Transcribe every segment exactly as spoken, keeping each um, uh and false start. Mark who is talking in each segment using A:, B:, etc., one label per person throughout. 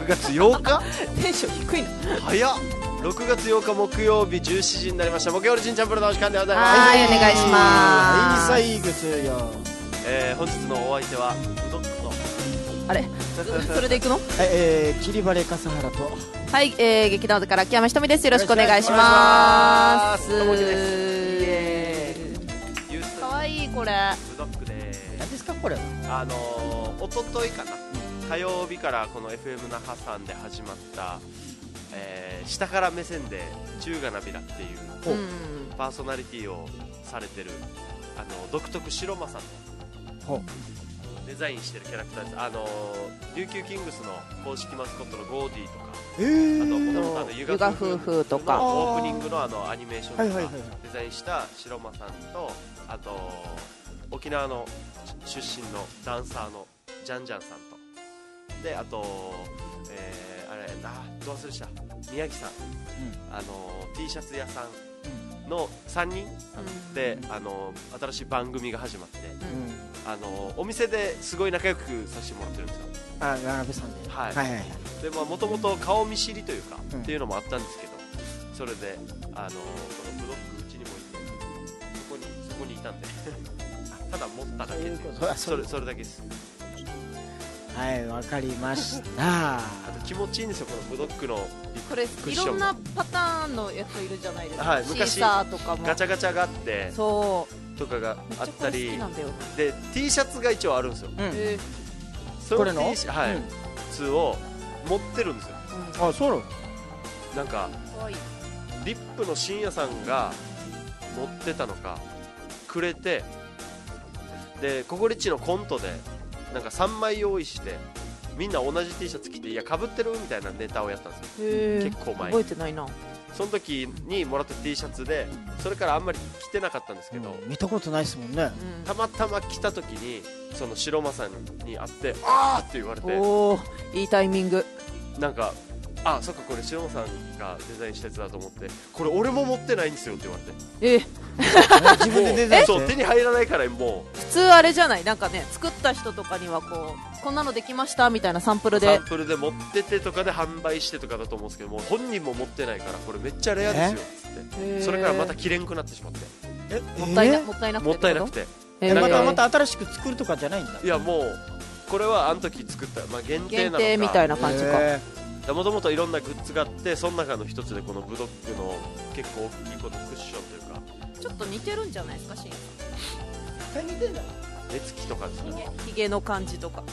A: くがつようか
B: テンション低いの
A: 早っ。ろくがつようか木曜日じゅうしちじになりました。木曜日ちんちゃんプロのお時間でございます。
B: はい、お願いします。
C: はい、最後ですよ。
A: えー、本日のお相手はブドックと
B: あれそれでいくの？
C: はい、えー、霧晴れ笠原と
B: はい、えー、劇団でから秋山ひとみです。よろしくお願いします。
A: ともきです。イ
B: エ
A: ーイ。ユース
B: ーかわいいこれ。
A: ブドックで
C: 何ですかこれは。
A: あのー、おとといかな、火曜日からこの エフエム 那覇さんで始まった、えー、下から目線で中華なびらっていう
B: うん
A: パーソナリティをされてるあの独特白間さんのデザインしてるキャラクターです。あのー、琉球キングスの公式マスコットのゴーディーとか、
C: えー、
A: あともともとあの
B: ゆが夫婦とか
A: オープニングのあのアニメーションとか
C: はいはいはいはい
A: デザインした白間さんと、あと沖縄の出身のダンサーのジャンジャンさんとで、あと、えー、あれあどう忘れした宮城さん、うん、あの T シャツ屋さんのさんにんで、うん、あの新しい番組が始まって、うん、あのお店ですごい仲良くさせてもらってるんですよ。
C: あ、長部さんで、
A: はい、
C: はいはいはい。
A: でまあもともと顔見知りというか、
C: うん、
A: っていうのもあったんですけど、それであのこのブロックうちにもいてそこにそこにいたんでただ持っただけっていうそれそれだけです。
C: はい、わかりました
A: あと気持ちいいんですよこのブドックの
B: これいろんなパターンのやついるじゃないですか、
A: はい、昔
B: シーサーとかも
A: ガチャガチャがあって
B: そう
A: とかがあったり
B: めっちゃこれ好きなんだよ
A: で T シャツが一応あるんですよ、うん、
B: え
A: その
C: これの
A: T シャツ、はい、うん、ツを持ってるんですよ、
C: うん、あ、そうなの。
A: なんか
B: かわいい
A: リップの深夜さんが持ってたのかくれて、でココリッチのコントでなんかさんまい用意してみんな同じ T シャツ着ていや被ってるみたいなネタをやったんですよ。
B: へ
A: 結構前
B: 覚えてないな。
A: その時にもらった T シャツでそれからあんまり着てなかったんですけど、
C: うん、見たことないですもんね、
A: うん、たまたま着た時にその白間さんに会ってあーって言われて、
B: おーいいタイミング。
A: なんかあ、そっかこれ白間さんがデザインしたやつだと思ってこれ俺も持ってないんですよって言われて、
B: え
C: 自分でデザインして
A: そう手に入らないからもう
B: 普通あれじゃない、なんかね作った人とかにはこうこんなのできましたみたいなサンプルで
A: サンプルで持っててとかで販売してとかだと思うんですけども本人も持ってないからこれめっちゃレアですよっつってそれからまた着れんくなってしまって
C: え
B: もったいな、
C: えー、
B: もったいなくて
A: もったいなくて、
C: えー、またまた新しく作るとかじゃないんだ。
A: いやもうこれはあの時作った、まあ、限定なのか
B: 限定みたいな感じか、
C: え
A: もともといろんなグッズがあってその中の一つでこのブドックの結構大きいこのクッションというか
B: ちょっと似てるんじゃないですか、シン
C: ー、似てんだ。
A: 寝つきとかですね、
B: ひげの感じとか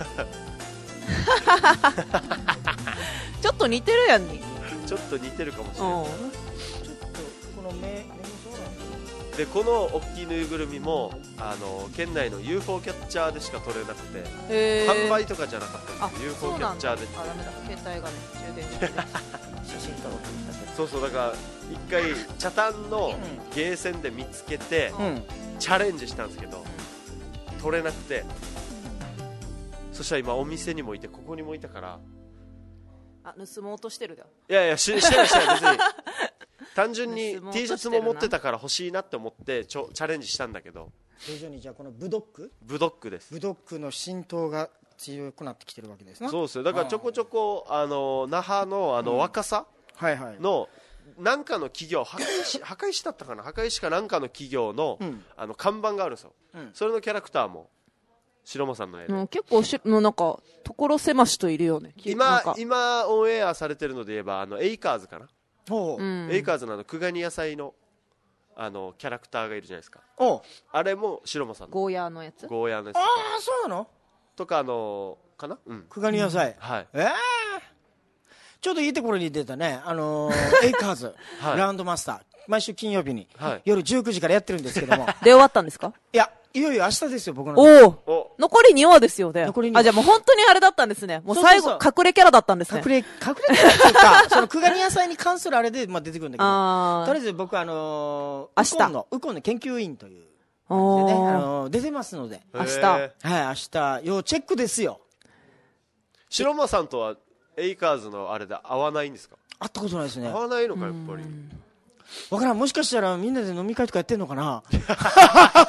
B: ちょっと似てるやんに
A: ちょっと似てるかもしれない、
C: ちょっとこの目目もそうなんだ。
A: でこの大きいぬいぐるみもあの県内の ユーフォー キャッチャーでしか取れなくて
B: へー
A: 販売とかじゃなかったんですよ。 ユーフォー キャッチャーで
B: あ、ダメだ、携帯がね充電して写真撮ろうと思ったけど
A: そうそう、だから一回茶炭のゲーセンで見つけて、
C: うん、
A: チャレンジしたんですけど取れなくて、そしたら今お店にもいてここにもいたから、
B: あ、盗もうとしてるだ。
A: いやいやししてないしてない別に単純に
B: 盗もうと
A: T シャツも持ってたから欲しいなって思ってちょチャレンジしたんだけど、
C: 徐々にじゃあこのブドック
A: ブドックです
C: ブドックの浸透が強くなってきてるわけですね。
A: そうですよ。だからちょこちょこあの那覇のあの若さ
C: はいはい
A: のなんかの企業、破壊し破壊しだったかな、破壊しかなんかの企業の、うん、あの看板があるんですよ、うん、それのキャラクターも白間さんの絵で、
B: うん、結構しもうなんか所狭しといるよね。
A: 今今オンエアされてるので言えばあのエイカーズかな、
C: うん、
A: エイカーズのあのクガニ野菜のあのキャラクターがいるじゃないですか。
C: お
A: あれも白間さんの
B: ゴーヤーのやつ
A: ゴーヤーのやつ
C: ああそうなの
A: とかあのかな、うん、
C: クガニ野菜、
A: うん、はい、
C: えーちょうどいいところに出たね、あのー、エイカーズ、はい、ラウンドマスター毎週金曜日に、はい、夜じゅうくじからやってるんですけども
B: で終わったんですか？
C: いや、いよいよ明日ですよ、僕の。
B: おお、残りにわですよね。
C: 残りにわ。
B: あ、じゃあもう本当にあれだったんですね。もう最後そうそうそう隠れキャラだったんですね。隠れ、隠れキャラっていうか
C: そのクガニ野菜に関するあれで、まあ、出てくるんだけど、とりあえず僕あのー、
B: 明日
C: ウコンのウコンの研究員という感じでね、あのー、出てますので
B: 明日
C: はい明日要チェックですよ。
A: 白間さんとはエイカーズのあれで会わないんですか？
C: 会ったことないですね。
A: 会わないのかやっぱり。
C: わからん、もしかしたらみんなで飲み会とかやってんのかな。
B: で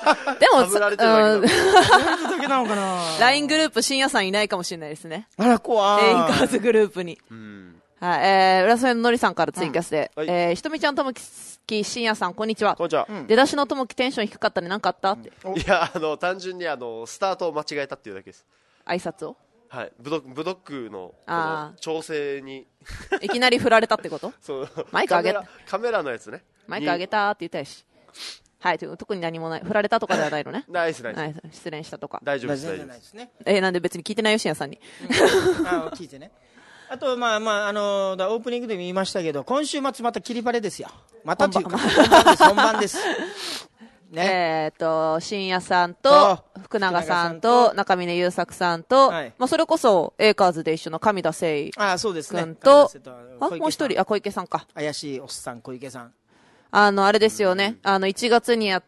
B: も
A: 被られてるだけだ
C: だけなのかな。
B: ライン グループ深夜さんいないかもしれないですね。
C: あら、怖い。
B: エイカーズグループに。
A: うん。
B: はい、えー、浦添ののりさんからツイキャスで、
A: うん、はい、
B: えー、ひとみちゃんともき深夜さん、こんにちは。
A: こんにちは。
B: うん、出だしのともきテンション低かったね、なんかあったって。
A: いや、あの、単純にあの、スタートを間違えたっていうだけです。
B: 挨拶を
A: はい、ブドブドックのこの調整に
B: いきなり振られたってこと
A: そう
B: マイク上げた
A: カメラ、カメラのやつね。
B: マイク上げたって言ったやし。はい、特に何もない。振られたとかではないのね。
A: ナイスナイス。
B: ナイス失恋したとか。
A: 大丈夫です、大丈夫です。
B: えー、なんで別に聞いてないよ、深夜さんに。
C: うん、あ聞いてね。あと、まあまあ、あのー、オープニングでも言いましたけど、今週末また切り晴れですよ。またというか、本番です、本番です。
B: ね、えっと、深夜さんと、福永さんと、中峰優作さんと、はい、まあ、それこそ、エーカーズで一緒の神田誠一君と、あ、もう一人、あ、小池さんか。
C: 怪しいおっさん、小池さん。
B: あの、あれですよね。あの、いちがつにやった、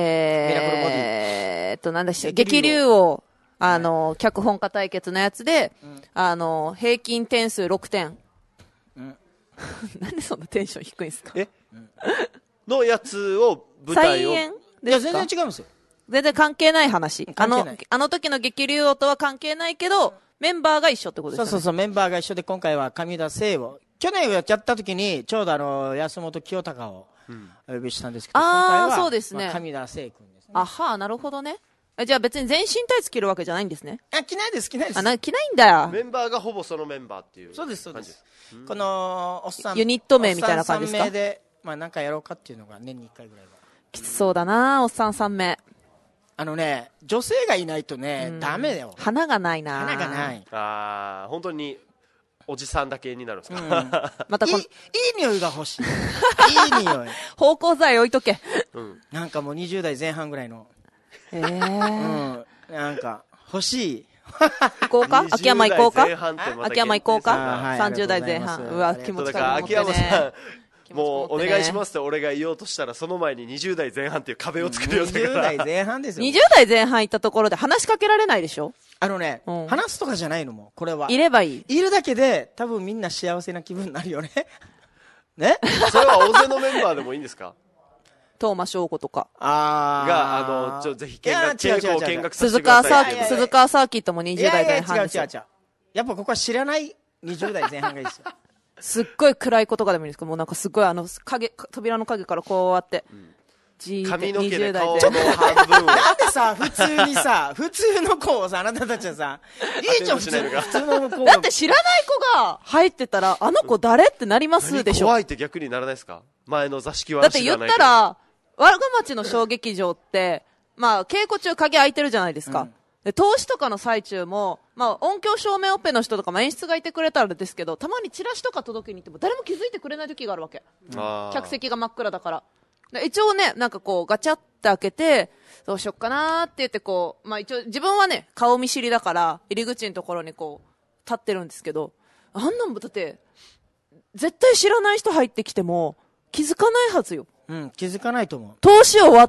B: えー、えーっと、なんだっけ、激流を、あの、脚本家対決のやつで、うん、あの、平均点数ろくてん。うん、なんでそんなテンション低いんですか
A: え、うん、のやつを、舞台を。
B: 再演
C: いや、全然違うんですよ。
B: 全然関係ない話。あの、あの時の激流王とは関係ないけど、メンバーが一緒ってことですよね。
C: そうそうそう、メンバーが一緒で、今回は上田誠を。去年やった時に、ちょうどあの、安本清隆をお呼びしたんですけど、うん、今回は、
B: そうですね。
C: まあ、上田誠君ですね。
B: あは、なるほどね。じゃあ別に全身タイツ着るわけじゃないんですね。
C: あ、着ないです、着ないです。
B: あ、な、着ないんだよ。
A: メンバーがほぼそのメンバーっていう。
C: そうです、そうです。この、おっさん。
B: ユニット名みたいな感じですか？
C: おっさんさん名で、まあなんかやろうかっていうのが年にいっかいぐらいは。
B: きつそうだな、おっさんさん名。
C: あのね、女性がいないとね、ダメだよ。
B: 花がないな。
C: 花がない。
A: ああ、本当に、おじさんだけになるんですか、うん、
C: またこいい、いい匂いが欲しい。いい匂い。
B: 芳香剤置いとけ。
C: うん。なんかもうにじゅう代前半ぐらいの。
B: ええー。
C: うん。なんか、欲しい。
B: 行こうか秋山行こうか秋山行こうか、はい、さんじゅう代前半。うわ、気持ち悪い、ね。
A: 秋山さん、もうお願いしますって俺が言おうとしたら、その前ににじゅう代前半っていう壁を作るようだから。にじゅう
C: 代前半ですよ。
B: にじゅう代前半行ったところで話しかけられないでしょ。
C: あのね、うん、話すとかじゃないのも、これは。
B: いればいい。
C: いるだけで、多分みんな幸せな気分になるよね。ね
A: それは大勢のメンバーでもいいんですか？
B: 東間翔子とか。
C: あ
A: が、あの、ちょ、ぜひ見学、稽古を見学させて
B: 鈴川サーキット、鈴川サーキットもにじゅう代前半ですよ。
C: いやいや違う違う違う。やっぱここは知らないにじゅう代前半がいいですよ。
B: すっごい暗いことがでもいいんですか？もうなんかすっごいあの、影、扉の影からこうあって、うん、
A: じー髪の毛で顔の半分を。
C: なんでさ、普通にさ、普通の子をさ、あなたたちはさ、いいじゃん、普通の子。
B: だって知らない子が入ってたら、あの子誰ってなりますでしょ。
A: 怖いって逆にならないですか？前の座敷は。
B: だって言ったら、我が町の小劇場って、まあ、稽古中鍵開いてるじゃないですか。うん、で、投資とかの最中も、まあ、音響照明オペの人とか、まあ、演出がいてくれたらですけど、たまにチラシとか届けに行っても、誰も気づいてくれない時があるわけ。うん、客席が真っ暗だから。で一応ね、なんかこう、ガチャって開けて、どうしよっかなーって言ってこう、まあ一応、自分はね、顔見知りだから、入り口のところにこう、立ってるんですけど、あんなんもだって、絶対知らない人入ってきても、気づかないはずよ。
C: うん、気づかないと思う。
B: 投資終わって、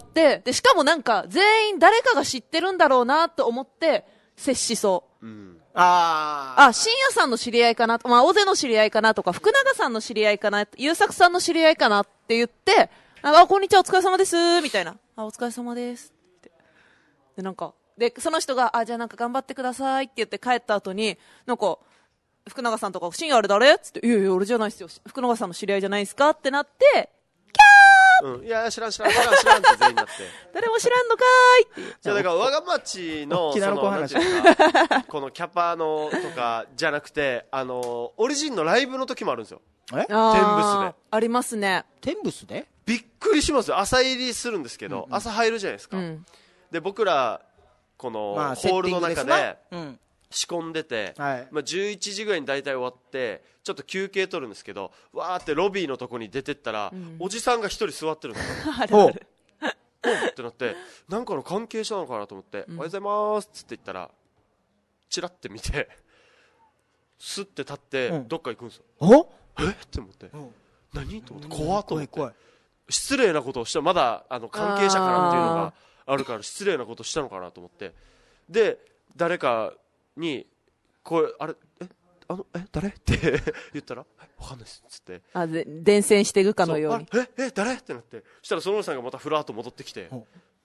B: で、しかもなんか、全員誰かが知ってるんだろうなと思って、接しそう。うん、
C: ああ。
B: あ、深夜さんの知り合いかな、まあ、大勢の知り合いかなとか、福永さんの知り合いかな、優作さんの知り合いかなって言って、あ、こんにちは、お疲れ様です、みたいな。あ、お疲れ様です。って。で、なんか、で、その人が、あ、じゃあなんか頑張ってくださいって言って帰った後に、なんか、福永さんとか、深夜あれ誰つって、いやいや、俺じゃないっすよ。福永さんの知り合いじゃないっすかってなって、キャー、
A: うん、いや、知らん知らん知らん知らんって全員になって。
B: 誰も知らんのかーいって。
A: じゃあ、だから、我が町の、その、なんていうか、このキャパのとかじゃなくて、あの、オリジンのライブの時もあるんですよ。
C: え？
A: 天ブスで。
B: ありますね。
C: 天ブスで？
A: びっくりしますよ。朝入りするんですけど、うんうん、朝入るじゃないですか。うん、で、僕ら、この、まあ、ホールの中で、仕込んでて、はい、まあ、じゅういちじぐらいに大体終わって、ちょっと休憩取るんですけど、わーってロビーのとこに出てったら、うん、おじさんが一人座ってるんですよ。
B: あるある。
A: おうってなって、なんかの関係者なのかなと思って、うん、おはようございますって言ったら、チラって見て、スッて立って、どっか行くんですよ。
C: お
A: えって思って、何と思って、怖っと思って、失礼なことをした、まだあの関係者からっていうのがあるから失礼なことをしたのかなと思って、で誰かにこれあれえあのえ誰って言ったらわかんないですっつって、
B: あで伝染していくかのように、
A: ええ誰ってなって、そしたらそのおじさんがまたふらっと戻ってきて、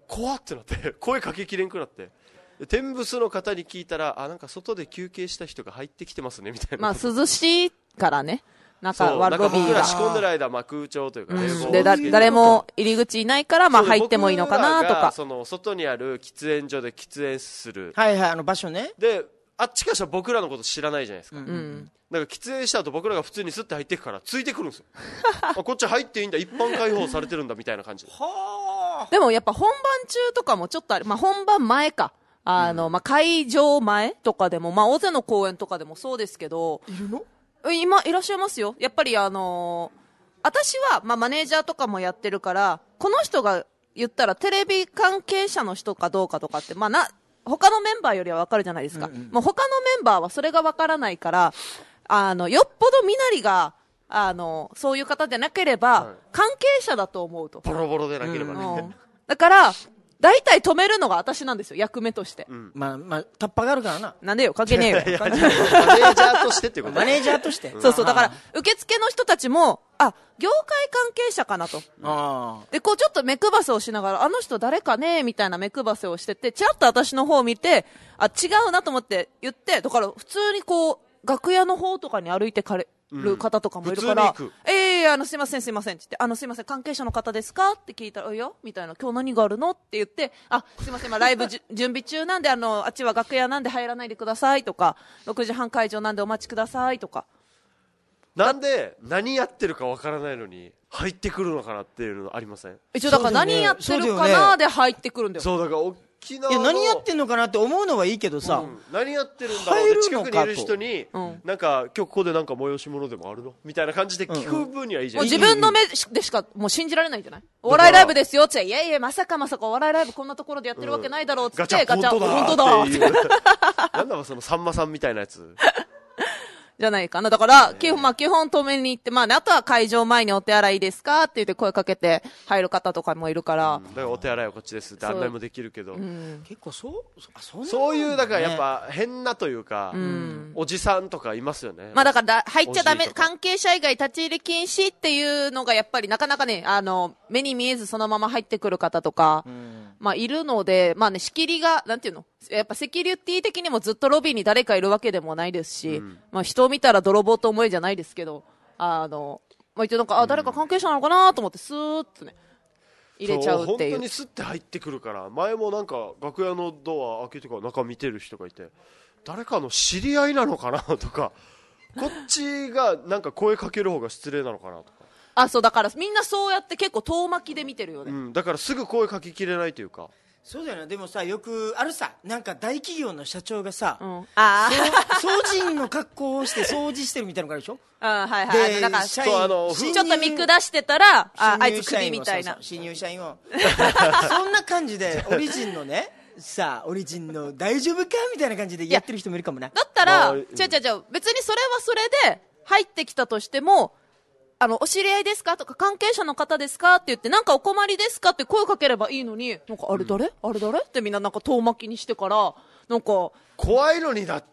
A: 怖ってなって声かけきれんくなって、天むすの方に聞いたら、あ、なんか外で休憩した人が入ってきてますねみたいな。
B: まあ涼しいからね、なんか
A: そう、なんか
B: ロビーが
A: 僕ら仕込んでる間、まあ、空調というか冷房をつけて
B: でだ誰も入り口いないから、まあ、入ってもいいのかなとか。
A: その外にある喫煙所で喫煙する、
C: はいはい、あの場所ね。
A: であっちからしたら僕らのこと知らないじゃないですか、
C: うん
B: うん、
A: だから喫煙した後僕らが普通にスッて入っていくからついてくるんですよあ、こっち入っていいんだ、一般開放されてるんだみたいな感じで。
C: は
B: でもやっぱ本番中とかもちょっとあれ、まあ、本番前か、あの、うん、まあ、会場前とかでも、まあ、大勢の公演とかでもそうですけど、
C: いるの？
B: 今いらっしゃいますよ。やっぱりあのー、私は、まあ、マネージャーとかもやってるから、この人が言ったらテレビ関係者の人かどうかとかって、まあ、な他のメンバーよりは分かるじゃないですか、うんうん、もう他のメンバーはそれが分からないから、あのよっぽど身なりがあのそういう方でなければ、はい、関係者だと思うと。
A: ボロボロでなければね、うん、
B: だから大体止めるのが私なんですよ、役目として、
C: うん、まあまあタッパがあるからな。
B: なんでよ、かけねえよ
A: マネージャーとしてってこと
C: マネージャーとして、
B: そうそう、だから受付の人たちも、あ、業界関係者かなと、
C: あ
B: でこうちょっと目くばせをしながら、あの人誰かねみたいな目くばせをしてて、ちらっと私の方を見て、あ、違うなと思って言って、だから普通にこう楽屋の方とかに歩いてかれる方とかもいるから、うん、ええー、あのすいませんすいませんって言って、あのすいません関係者の方ですかって聞いたら、いやみたいな、今日何があるのって言って、あ、すいません、今ライブ準備中なんで、あのあっちは楽屋なんで入らないでくださいとか、ろくじはん会場なんでお待ちくださいとか。
A: なんで何やってるかわからないのに入ってくるのかなっていうのありません？
B: 一応だから何やってるかなで入ってくるんだよ。
A: そうだから沖縄
C: のいや何やってんのかなって思うのはいいけどさ、うん、
A: 何やってるんだろうって近くにいる人に、うん、なんか今日ここでなんか催し物でもあるのみたいな感じで聞く分にはいいじゃん、
B: うんうん、もう自分の目でしかもう信じられないんじゃない？お笑いライブですよって、いやいやまさかまさかお笑いライブこんなところでやってるわけないだろうって、うん、ガチャ
A: ガチャ本当だっていうなんだろうそのさんまさんみたいなやつ
B: じゃないかな。だから、基本、まあ、基本止めに行って、まあ、ね、あとは会場前にお手洗いですかって言って声かけて入る方とかもいるから。
A: うん、だからお手洗いはこっちですって案内もできるけど。
C: うん、結構そう、
A: あ、そんなね、そういう、だからやっぱ変なというか、うん、おじさんとかいますよね。
B: まあ、だから入っちゃダメ、関係者以外立ち入り禁止っていうのがやっぱりなかなかね、あの、目に見えずそのまま入ってくる方とか、うん、まあ、いるので、まあね、仕切りが、なんていうの？やっぱセキュリティ的にもずっとロビーに誰かいるわけでもないですし、うん、まあ人を見たら泥棒と思えじゃないですけど、あの、まあ一応なんか、あ、誰か関係者なのかなと思ってスーッとね、入れちゃうっていう。
A: 本当にスッて入ってくるから、前もなんか楽屋のドア開けてから中見てる人がいて、誰かの知り合いなのかなとか、こっちがなんか声かける方が失礼なのかなとか。
B: あ、そう、だからみんなそうやって結構遠巻きで見てるよね。
A: うん、だからすぐ声かけきれないというか。
C: そうだよね。でもさ、よくあるさ、なんか大企業の社長がさ、うん、
B: あ
C: 掃除の格好をして掃除してるみたいなのがあるでしょ。
B: あ、はいはい。
C: で、
B: なんか
C: 社員
B: あのちょっと見下してたら、あ、あいつクビみたいな。
C: 新入社員を。そんな感じで、オリジンのね、さあ、オリジンの大丈夫かみたいな感じでやってる人もいるかもね。
B: だったら、違う違う違う、別にそれはそれで入ってきたとしても、あの、お知り合いですかとか、関係者の方ですかって言って、なんかお困りですかって声かければいいのに、なんか、あれ誰、うん、あれ誰ってみんななんか遠巻きにしてから、なんか。
A: 怖いのにだって。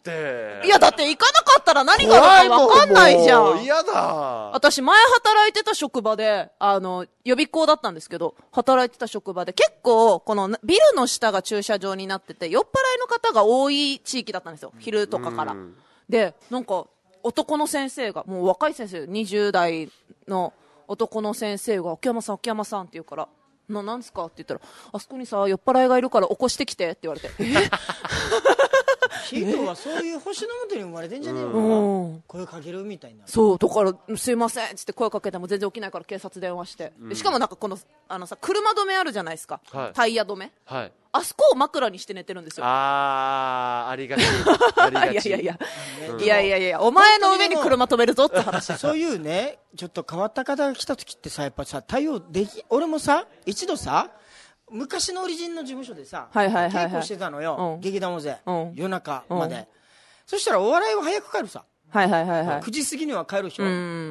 B: いや、だって行かなかったら何があるか分かんないじゃん。
A: 嫌だ。
B: 私、前働いてた職場で、あの、予備校だったんですけど、働いてた職場で、結構、このビルの下が駐車場になってて、酔っ払いの方が多い地域だったんですよ。昼とかから。で、なんか、男の先生が、もう若い先生、にじゅう代の男の先生が、秋山さん、秋山さんって言うから、な、なんすかって言ったら、あそこにさ、酔っ払いがいるから起こしてきてって言われて。え
C: 人はそういう星のもとに生まれてんじゃねえの、うん、声かけるみたいな。
B: そう、だから、すいませんっつって声かけても全然起きないから警察電話して。うん、しかもなんかこの、あのさ、車止めあるじゃないですか。はい、タイヤ止め。
A: はい。
B: あそこを枕にして寝てるんですよ。
A: あー、ありがち。ありがち。
B: いやいやいや、うん、いやいやいや、お前の上に車止めるぞって話。
C: そういうね、ちょっと変わった方が来た時ってさ、やっぱさ、対応でき、俺もさ、一度さ、昔のオリジンの事務所でさ、
B: はいはいはいはい、
C: 稽古してたのよ、うん、劇団大勢、
B: うん、
C: 夜中まで、うん、そしたらお笑いは早く帰るさ、
B: はいはいはいはい、
C: くじ過ぎには帰るでしょ、
B: うん、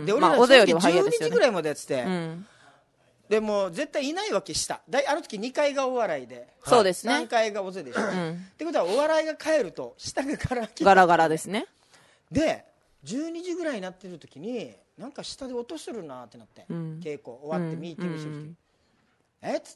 C: で俺ら
B: まあ、
C: じゅうにじぐらいまでやってて、
B: うん、
C: でも絶対いないわけしただいあの時にかいがお笑いで、
B: そうですね、
C: さんかいが大勢でしょ、うん、ってことはお笑いが帰ると下がガラ
B: ガラガラですね。
C: でじゅうにじぐらいになってる時になんか下で音するなってなって、うん、稽古終わってミーティングする時、うん、えっつって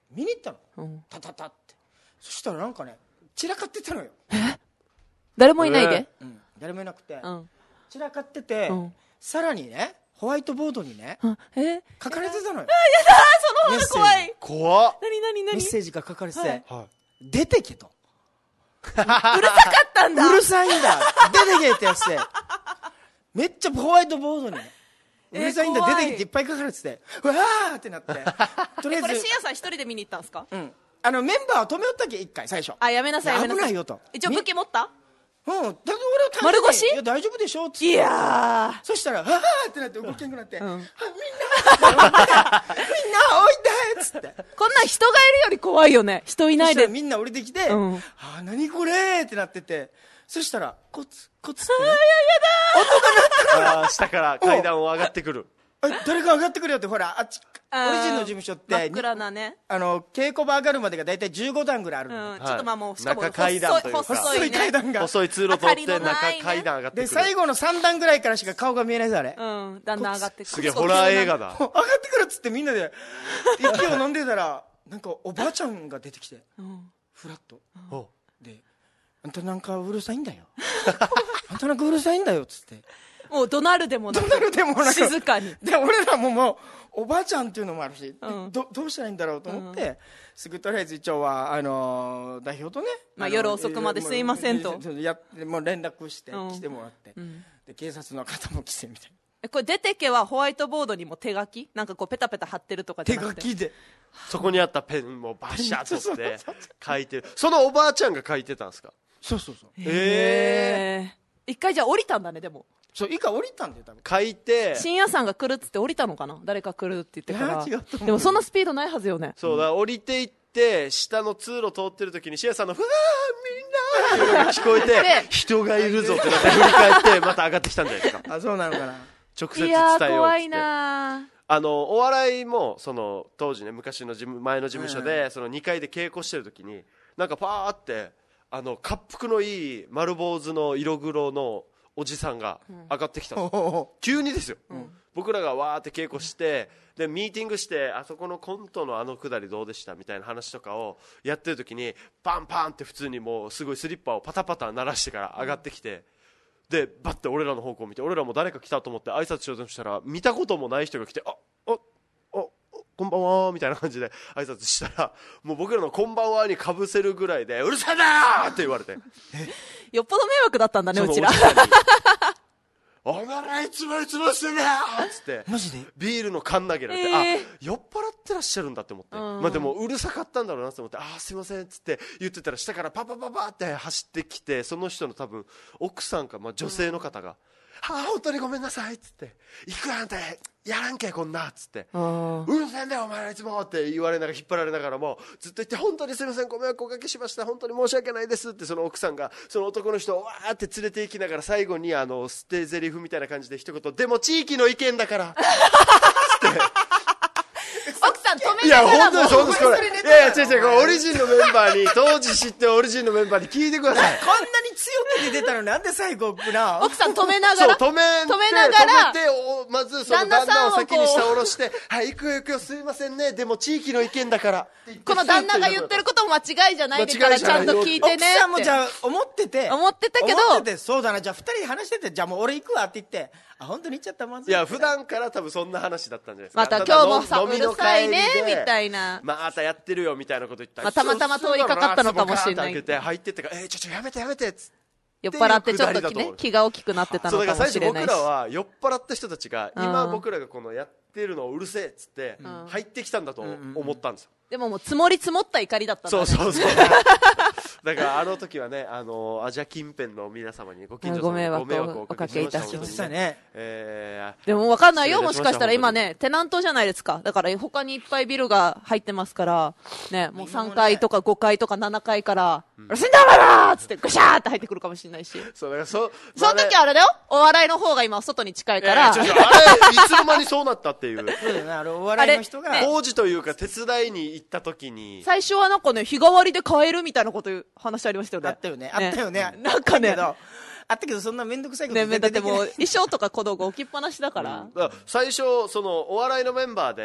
C: 見に行ったの、
B: うん、
C: タタタって。そしたらなんかね散らかってたのよ。
B: え誰もいないで、
C: えーうん、誰もいなくて、
B: うん、
C: 散らかってて、うん、さらにねホワイトボードにね、
B: うん、え
C: 書かれてたのよ。
B: あ、やだその方が怖い。
A: 怖っ。
B: 何何何
C: メッセージが書かれてて、
B: はい、
C: 出てけと
B: うるさかったんだ。
C: うるさいんだ出てけってやつでめっちゃホワイトボードにねうるさいんだ、出てけっていっぱい書かれてて、うわーってなってとりあえず
B: これシアさん一人で見に行ったんですか？
C: うん、あのメンバーを止めよったっけ一回最初。
B: あ、やめなさいやめなさい。
C: 危ないよと。
B: 一応武器持った？
C: うん、だって俺は
B: 丸腰？
C: いや大丈夫でしょっつって。
B: いやー
C: そしたら、あーってなって動けなくなって、うん、あみんなみんなおいでっつって。
B: こんなん人がいるより怖いよね。人いないで。
C: みんな降りてきて、うん、あー何これってなってて、そしたらコツコツって、ね、
B: あーやや
A: だー。あー下から階段を上がってくる。
C: 誰か上がってくるよって、ほらあっちオリジンの事務所って
B: 真っ暗なね、
C: あの稽古場上がるまでがだいたいじゅうごだんぐらいあるの、
B: うん、ちょっとまあもうしかも
A: 中階段というか
B: 細い、ね、
C: 階段が
A: 細い通路通って中階段上がってくる。
C: で最後のさんだんぐらいからしか顔が見えないぞあれ、
B: うん、だんだん上がってくる。
A: すげえホラー映画だ。
C: 上がってくるっつってみんなで息を飲んでたらなんかおばあちゃんが出てきて、うん、フラッと、うん、であんたなんかうるさいんだよあんたなんかうるさいんだよっつって
B: もう怒鳴るでもなく
C: 怒鳴るでもなく
B: 静かに。
C: で俺らももうおばあちゃんっていうのもあるし、
B: うん、
C: ど, どうしたらいいんだろうと思って、うん、すぐとりあえず一応はあのー、代表とね、
B: まあ、夜遅くまですいませんと
C: やもう連絡して、
B: うん、
C: 来てもらって、うん、で警察の方も来てみたいな。
B: えこれ出てけはホワイトボードにも手書きなんかこうペタペタ貼ってるとかじゃなくて
C: 手書きで
A: そこにあったペンもバシャッとって書いてる。そのおばあちゃんが書いてたんですか？
C: そうそうそう。
B: へえー、一回じゃあ降りたんだね。でも
C: そう一回降りたんだよ多分。
A: 書いて
B: 深夜さんが来るっつって降りたのかな。誰か来るって言ってから。
C: いや違うと思う。
B: でもそんなスピードないはずよね。
A: そうだ、降りていって下の通路通ってる時に深夜さんのふわーみんなーっていうのが聞こえて人がいるぞってなって振り返ってまた上がってきたんじゃないですか。
C: あそうなのかな。
A: 直接伝えようっつって。
B: いや怖いな。
A: あのお笑いもその当時ね昔の事務前の事務所で、うん、そのにかいで稽古してる時になんかパーってあの恰幅のいい丸坊主の色黒のおじさんが上がってきたの、うん、急にですよ、うん、僕らがわーって稽古してでミーティングしてあそこのコントのあのくだりどうでしたみたいな話とかをやってる時にパンパンって普通にもうすごいスリッパをパタパタ鳴らしてから上がってきて、でバッて俺らの方向を見て俺らも誰か来たと思って挨拶しようとしたら見たこともない人が来てあああこんばんはみたいな感じで挨拶したらもう僕らのこんばんはにかぶせるぐらいでうるさいなーって言われて
B: よっぽど迷惑だったんだねうちら。
A: お前らいつもいつもしてんだよっつって
C: マジで
A: ビールの缶投げられて、えー、あ酔っ払ってらっしゃるんだって思って、まあ、でもうるさかったんだろうなと思ってあすいませんっつって言ってたら下からパパパパって走ってきてその人の多分奥さんか、まあ、女性の方が、うんはあ、本当にごめんなさいっつって行くなんてやらんけこんなっつってうるせえんだよお前らいつもって言われながら引っ張られながらもずっと言って本当にすいませんご迷惑おかけしました本当に申し訳ないですってその奥さんがその男の人をわーって連れて行きながら最後にあの捨て台詞みたいな感じで一言でも地域の意見だからつって
B: 奥さん止めながらも
A: いや本当にそうですこれいやいや違う違うこれオリジンのメンバーに当時知ってオリジンのメンバーに聞いてください。
C: こんなに強気で出たのになんで最後な
B: 奥さん止めながら
A: そう止め
B: 止めながら
A: 止めておまずその旦那を先に下下ろしてはい行くよ行くよすいませんねでも地域の意見だから
B: この旦那が言ってることも間違いじゃないですからちゃんと聞いてね
C: 奥さんもじゃあ思ってて
B: 思ってたけど
C: 思っててそうだなじゃあふたりで話しててじゃあもう俺行くわって言ってあ本当に行っちゃったまず
A: いや普段から多分そんな話だったんじゃないですか。
B: また今日もさうるさいねみたいな
A: またやってるよみたいなこと言ったら、
B: まあ、たまたま通りかかったのかもしれない。
A: 開けて入ってってからえー、ちょちょやめてやめてっつって
B: 酔っ払ってちょっと、ね、気が大きくなってたのかもしれないし。そうだから最初僕らは酔っ払った人たちが今僕らがこのやってるのをうるせえっつって入ってきたんだと思ったんですよ。でももう積もり積もった怒りだったんだね。
A: そうそうそうだからあの時はねあのアジア近辺の皆様にご近所様にご迷惑をおかけいたしましたね、
C: え
B: ー、でも分かんないよもしかしたら今ねテナントじゃないですか。だから他にいっぱいビルが入ってますからねもうさんかいとかごかいとかななかいから「うるせえんだお前ら!」っつってガシャーって入ってくるかもしれないし
A: そうだから そ,
B: その時あれだよお笑いの方が今外に近いから、
A: えー、ちょちょあれいつの間にそうなったっていう
C: あのお笑いの人が
A: 工事というか手伝いに行った時に
B: 最初はなんかね日替わりで買えるみたいなこと話ありましたよね。
C: あったよねあったよね
B: なんかね
C: あったけどそんな面倒くさいこと
B: ねだってもう衣装とか小道具置きっぱなしだから、
A: うん、だから最初そのお笑いのメンバーで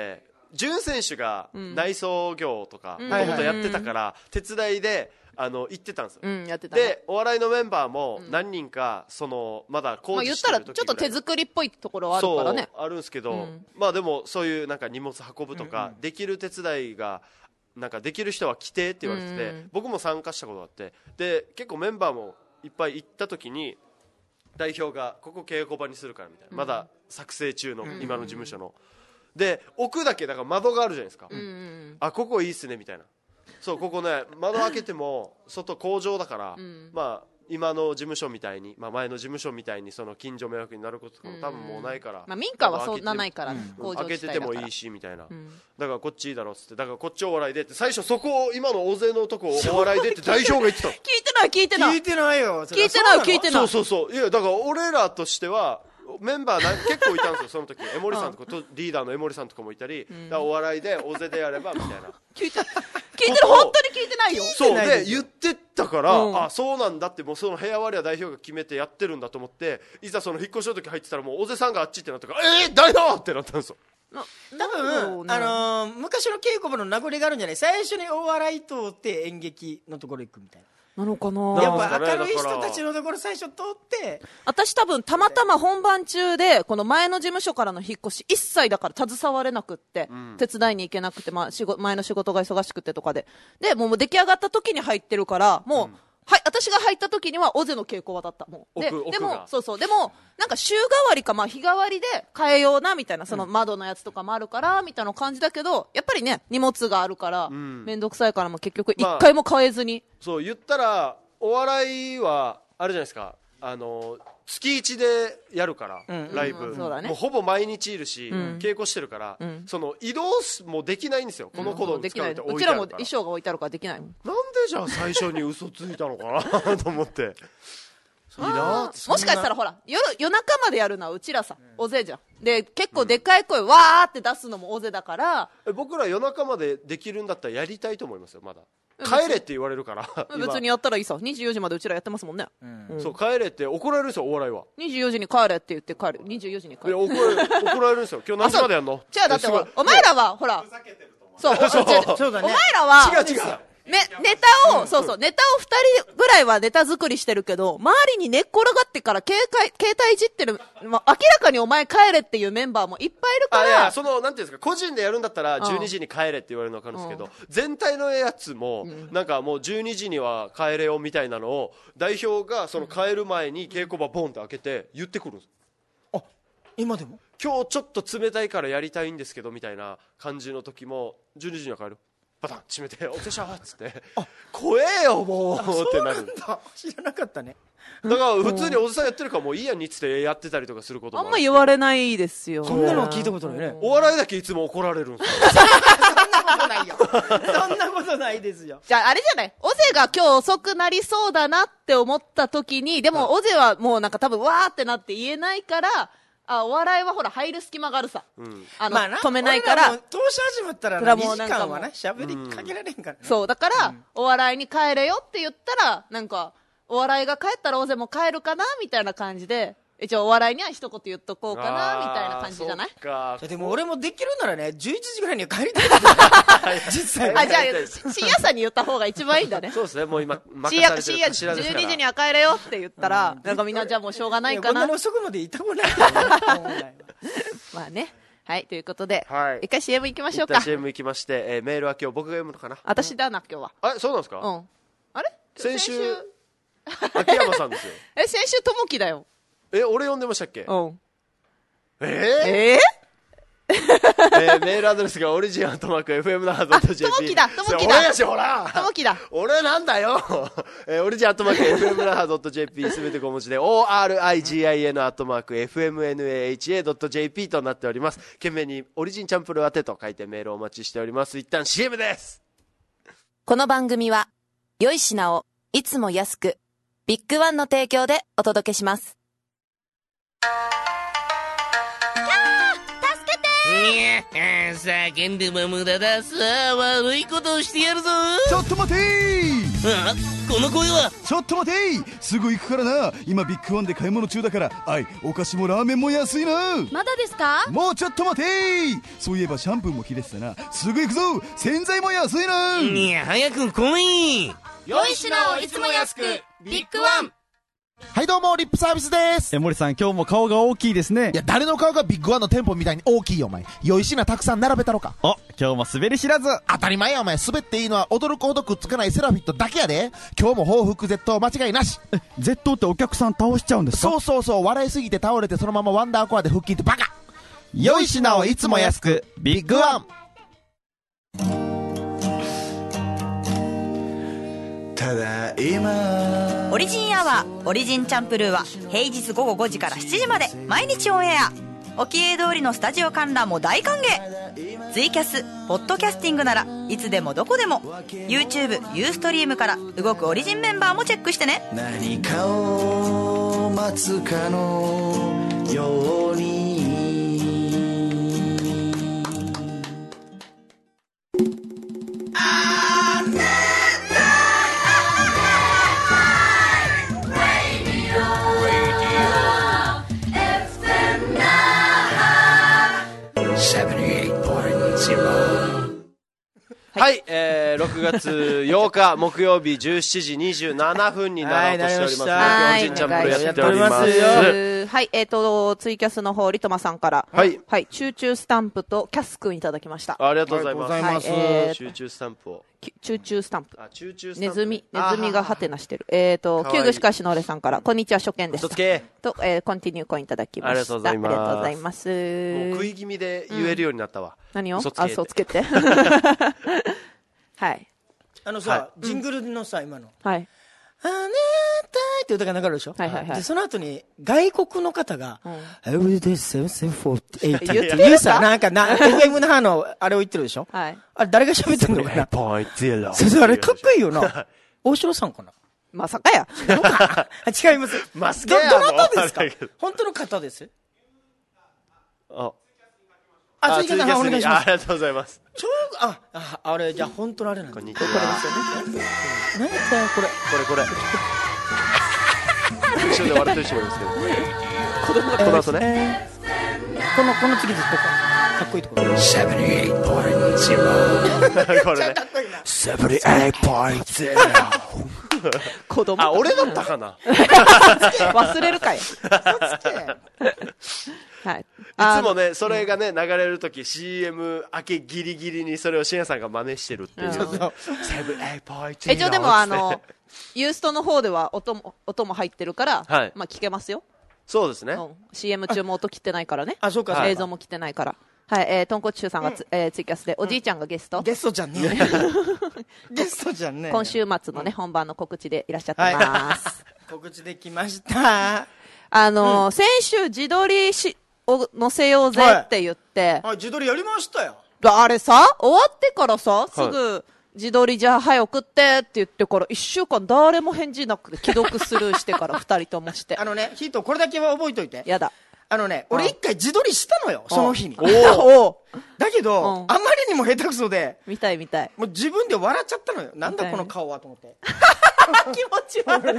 A: 潤選手が内装業とか
B: うん
A: もともとやってたから手伝いであの行ってたんですよ、
B: うんやってたね
A: でお笑いのメンバーも何人かそのまだ工
B: まあ、言っ
A: 事してる時ぐらい
B: たらちょっと手作りっぽいところはあるからね
A: そうあるんですけど、
B: うん
A: まあでもそういうなんか荷物運ぶとかできる手伝いがなんかできる人は来てって言われてて、
B: うん
A: 僕も参加したことがあってで結構メンバーもいっぱい行った時に代表がここ稽古場にするからみたいな、まだ作成中の今の事務所の、で奥だけだから窓があるじゃないですか、
B: うんうん
A: あここいいっすねみたいなそうここね窓開けても外工場だから、
B: ん
A: まあ今の事務所みたいに、まあ、前の事務所みたいにその近所迷惑になることとかも多分もうないから、
B: まあ、民家はそんなないから、
A: うん
B: 工場
A: 開け
B: 自体だから
A: ててもいいしみたいな、
B: ん
A: だからこっちいいだろっつってだからこっちお笑いでって最初そこを今の大勢のとこをお笑いでって代表が言ってたの
B: 聞いてない聞いてない
C: 聞いてないよそれ
B: 聞いてない
C: そう
B: 聞いてない
A: そうそうそういやだから俺らとしてはメンバーな結構いたんですよその時江森さんとかとリーダーの江森さんとかもいたり、だからお笑いで大勢でやればみたいな
B: 聞いて聞いてる本当に聞いてないよ
A: そう
C: ないです
A: で言ってたから、
B: うん
A: あそうなんだってもうその部屋割りは代表が決めてやってるんだと思っていざその引っ越しの時入ってたらもう大勢さんがあっちってなったからえー、誰だってなったんですよ
B: な
C: 多
B: なんだろう
C: 分、
B: ね
C: あのー昔の稽古場の名残があるんじゃない最初にお笑い通って演劇のところ行くみたいな
B: なのかな
A: なんですかね
C: やっぱ明るい
A: だから
C: 人たちのところ最初通って
B: 私多分たまたま本番中でこの前の事務所からの引っ越し一切だから携われなくって、
A: ん
B: 手伝いに行けなくて、まあ、仕事前の仕事が忙しくてとかででもう出来上がった時に入ってるからもう、はい、私が入った時には尾瀬の稽古場だったもうで
A: 奥
B: でも
A: 奥が
B: そうそうでもなんか週替わりか、まあ、日替わりで変えようなみたいなその窓のやつとかもあるからみたいな感じだけどやっぱりね荷物があるから
A: ん
B: 面倒くさいからもう結局一
A: まあ
B: 回も変えずに、
A: そう言ったらお笑いはあるじゃないですかあの月一でやるから、
C: うん
A: ライブ、
B: うんそうだね
A: もうほぼ毎日いるし、
B: ん
A: 稽古してるから、
B: ん
A: その移動もできないんですよこの子供
B: できない
A: 使うって置
B: うちらも
A: いてあるから
B: 衣装が置いてあるからできないもん
A: なんでじゃあ最初に嘘ついたのかなと思っていいなって
B: もしかしたらほら夜夜中までやるのはうちらさ、大勢じゃんで結構でかい声わーって出すのも大勢だから、
A: え僕ら夜中までできるんだったらやりたいと思いますよまだ
B: うん
A: 帰れって言われるから今
B: 別にやったらいいさにじゅうよじまでうちらやってますもんね、
A: そう帰れって怒られるんですよお笑いは
B: にじゅうよじに帰れって言って帰るにじゅうよじに帰る
A: いや怒られ怒られるんですよ今日何時までやんの
B: じゃあだってほら
A: えすごい
B: お前らはほらそうお
A: そう
B: 違う違う
C: そうだね
B: お前らは
A: 違う違う
B: ね、ネタを、そうそう、ネタを二人ぐらいはネタ作りしてるけど、周りに寝っ転がってから携帯、携帯いじってる、まあ、明らかにお前帰れっていうメンバーもいっぱいいるから、
A: あいやいやそのなんていうんですか個人でやるんだったらじゅうにじに帰れって言われるの分かるんですけど、全体のやつもなんかもうじゅうにじには帰れよみたいなのを代表がその帰る前に稽古場ボンって開けて言ってくるんです。
C: あ今でも
A: 今日ちょっと冷たいからやりたいんですけどみたいな感じの時もじゅうにじには帰るバタン閉めてお手しゃーっつって怖えよもうってなる
C: だ知らなかったね
A: だから普通におじさんやってるからもういいやんにっつってやってたりとかすることも
B: あんま言われないですよ。
C: そんなのは聞いたことないね
A: お笑いだけいつも怒られるんですよ
C: そんなことないよそんなことないですよ
B: じゃあ、あれじゃないオゼが今日遅くなりそうだなって思った時に、でもオゼはもうなんか多分わーってなって言えないから、あ、お笑いはほら入る隙間があるさ。
A: ん
B: あの、
C: まあな
B: 止めないから
C: 俺らも。投資始まったら
B: それは
C: な2
B: もうなんかもう
C: 時間はな喋りかけられんからね
B: そう、だから、お笑いに帰れよって言ったら、なんか、お笑いが帰ったらオゼも帰るかなみたいな感じで、一応お笑いには一言言っとこうかなみたいな感じじゃない
A: あーそっか
C: いやでも俺もできるならねじゅういちじぐらいには帰りたい実際
B: あ、じゃあ
A: 帰りたいで、
B: 深夜さんに言った方が一番いいんだね。
A: そうですねもう今
B: 深
A: 任
B: 夜、
A: されてる
B: 深夜、
A: 頭ですから
B: じゅうにじには帰れよって言ったら、なんかみんなじゃあもうしょうがないかな
C: こんなに。遅くまでいたくないからね本来は
B: まあね。はい、ということで、
A: はい
B: 一回 シーエム 行きましょうか
A: 一旦。シーエム 行きまして、えーメールは今日僕が読むのかな
B: 私だな、今日は。
A: あそうなんですか、
B: うん。あれ
A: 先週秋山さんですよ
B: え、先週ともきだよ。
A: え俺読んでましたっけ
B: うん。
A: えー
B: え
A: えーメールアドレスがオリジンアットマーク エフエムナードットジェーピー
B: ともきだともきだ
A: 俺やしほら
B: ともきだ。
A: 俺なんだよ、えー、オリジンアットマーク エフエムナードットジェーピー すべて小文字で オーアールアイジーアイエヌ アットマーク エフエムエヌエーエイチエードットジェーピー となっております。懸命にオリジンチャンプル宛てと書いてメールをお待ちしております。一旦 シーエム です。
D: この番組は良い品をいつも安くビッグワンの提供でお届けします。
E: いや、叫んでも無駄ださ。悪いことをしてやるぞ。
F: ちょっと待てー
E: この声は。
F: ちょっと待てー、すぐ行くからな。今ビッグワンで買い物中だから。あい、お菓子もラーメンも安いな。
G: まだですか？
F: もうちょっと待てー。そういえばシャンプーも切れてたな。すぐ行くぞ。洗剤も安いな。
E: いや、早く来い。
G: 良い品をいつも安く、ビッグワン。
H: はいどうも、リップサービスです。
I: え、森さん今日も顔が大きいですね。
H: いや、誰の顔がビッグワンの店舗みたいに大きいよ、お前。良い品たくさん並べたろか。
I: お、今日も滑り知らず。
H: 当たり前や、お前。滑っていいのは驚くほどくっつかないセラフィットだけやで。今日も報復絶倒間違いなし。
I: え、絶倒ってお客さん倒しちゃうんですか？
H: そうそうそう、笑いすぎて倒れてそのままワンダーコアで腹筋ってバカ。
I: 良い品をいつも安く、ビッグワン。
J: ただ今
D: オリジンアワーオリジンチャンプルーは平日午後ごじからしちじまで毎日オンエア。おきえ通りのスタジオ観覧も大歓迎。ツイキャスポッドキャスティングならいつでもどこでも YouTube、ユーストリームから動くオリジンメンバーもチェックしてね。
J: 何かを待つかのように
A: はい、えー、ろくがつようか木曜日じゅうしちじにじゅうななふんになろうとしております。
B: はい、
A: おじいちゃんプロやっております。
B: はい、えっ、ー、と、ツイキャスの方、リトマさんから、はい、はい、チューチュースタンプとキャス君いただきました。
A: ありがとうございます。
B: はい、えー、
A: チューチュースタンプを。
B: チューチュースタンプ。
A: あ、チューチュースタンプ。
B: ネズミ、ネズミがハテナしてる。えっ、ー、と、キューグシカシノーレさんから、こんにちは、初見です。
A: と、え
B: ー、コンティニューコインいただきました。
A: ありがとうございます。
B: ありがとうございます。も
A: う食い気味で言えるようになったわ。うん、
B: 何をあ、そうつけて。はい。
C: あのさ、はい、ジングルのさ、今の。
B: はい。
C: あねーたいって歌が流れるでしょ。
B: はいはいはい。
C: で、その後に、外国の方が、エブリデイセブンセブンフォーエイト
B: 言ってるさ、
C: なんか、な、エフエム の歯の、あれを言ってるでしょ。
B: はい。
C: あれ、誰が喋ってんのかな。先生、あれ、かっこいいよな。大城さんかな。
B: まさかや。
C: 違います。
A: まさかや。
C: ど、どなたですか？本当の方です。
A: あ。
C: あ、追加さんお願いします。
A: ありがとうございます。
C: ちょうど、あ、あ、あれ、じゃあ本当のあれなんだ。
A: こんにちは。
C: これですよね。何やったよ、これ。
A: これ、これ。一緒で笑ってる人もいますけど。子供がこの後ね。
C: この、この次です、ここ。かっこいいところ。
J: ななじゅうはちてんゼロ。
A: これね。
C: かっこいいな。
J: ななじゅうはちてんゼロ。
B: 子供。
A: あ、俺だったかな。
B: 忘れるかい。はい。
A: いつもね、それがね、流れるとき シーエム 明けギリギリにそれをしんやさんが真似してるっていう。
B: 一応でもあの、ユーストの方では音も、音も入ってるから、
A: はい、
B: まあ聞けますよ。
A: そうですね。
B: うん、シーエム 中も音切ってないからね。
C: あ、そうか、
B: 映像も切ってないから。はい、えー、トンコチュウさんがつ、えー、ツイキャスで、おじいちゃんがゲスト。
C: ゲストじゃんね。ゲストじゃんね。
B: 今週末のね、本番の告知でいらっしゃってます。
C: 告知できました。
B: あのー、先週自撮りし、を載せようぜって言って、
C: はい、自撮りやりましたよ。
B: あれさ、終わってからさ、すぐ自撮りじゃあ、はい送ってって言ってからいっしゅうかん誰も返事なくて既読スルーしてからふたりともして。
C: あのね、ヒートこれだけは覚えといて。
B: やだ。
C: あのね、俺一回自撮りしたのよ、その日に。
B: おお
C: だけど、あまりにも下手くそで。
B: 見たい見たい。
C: もう自分で笑っちゃったのよ。なんだこの顔はと思って。
B: 気持ち悪い。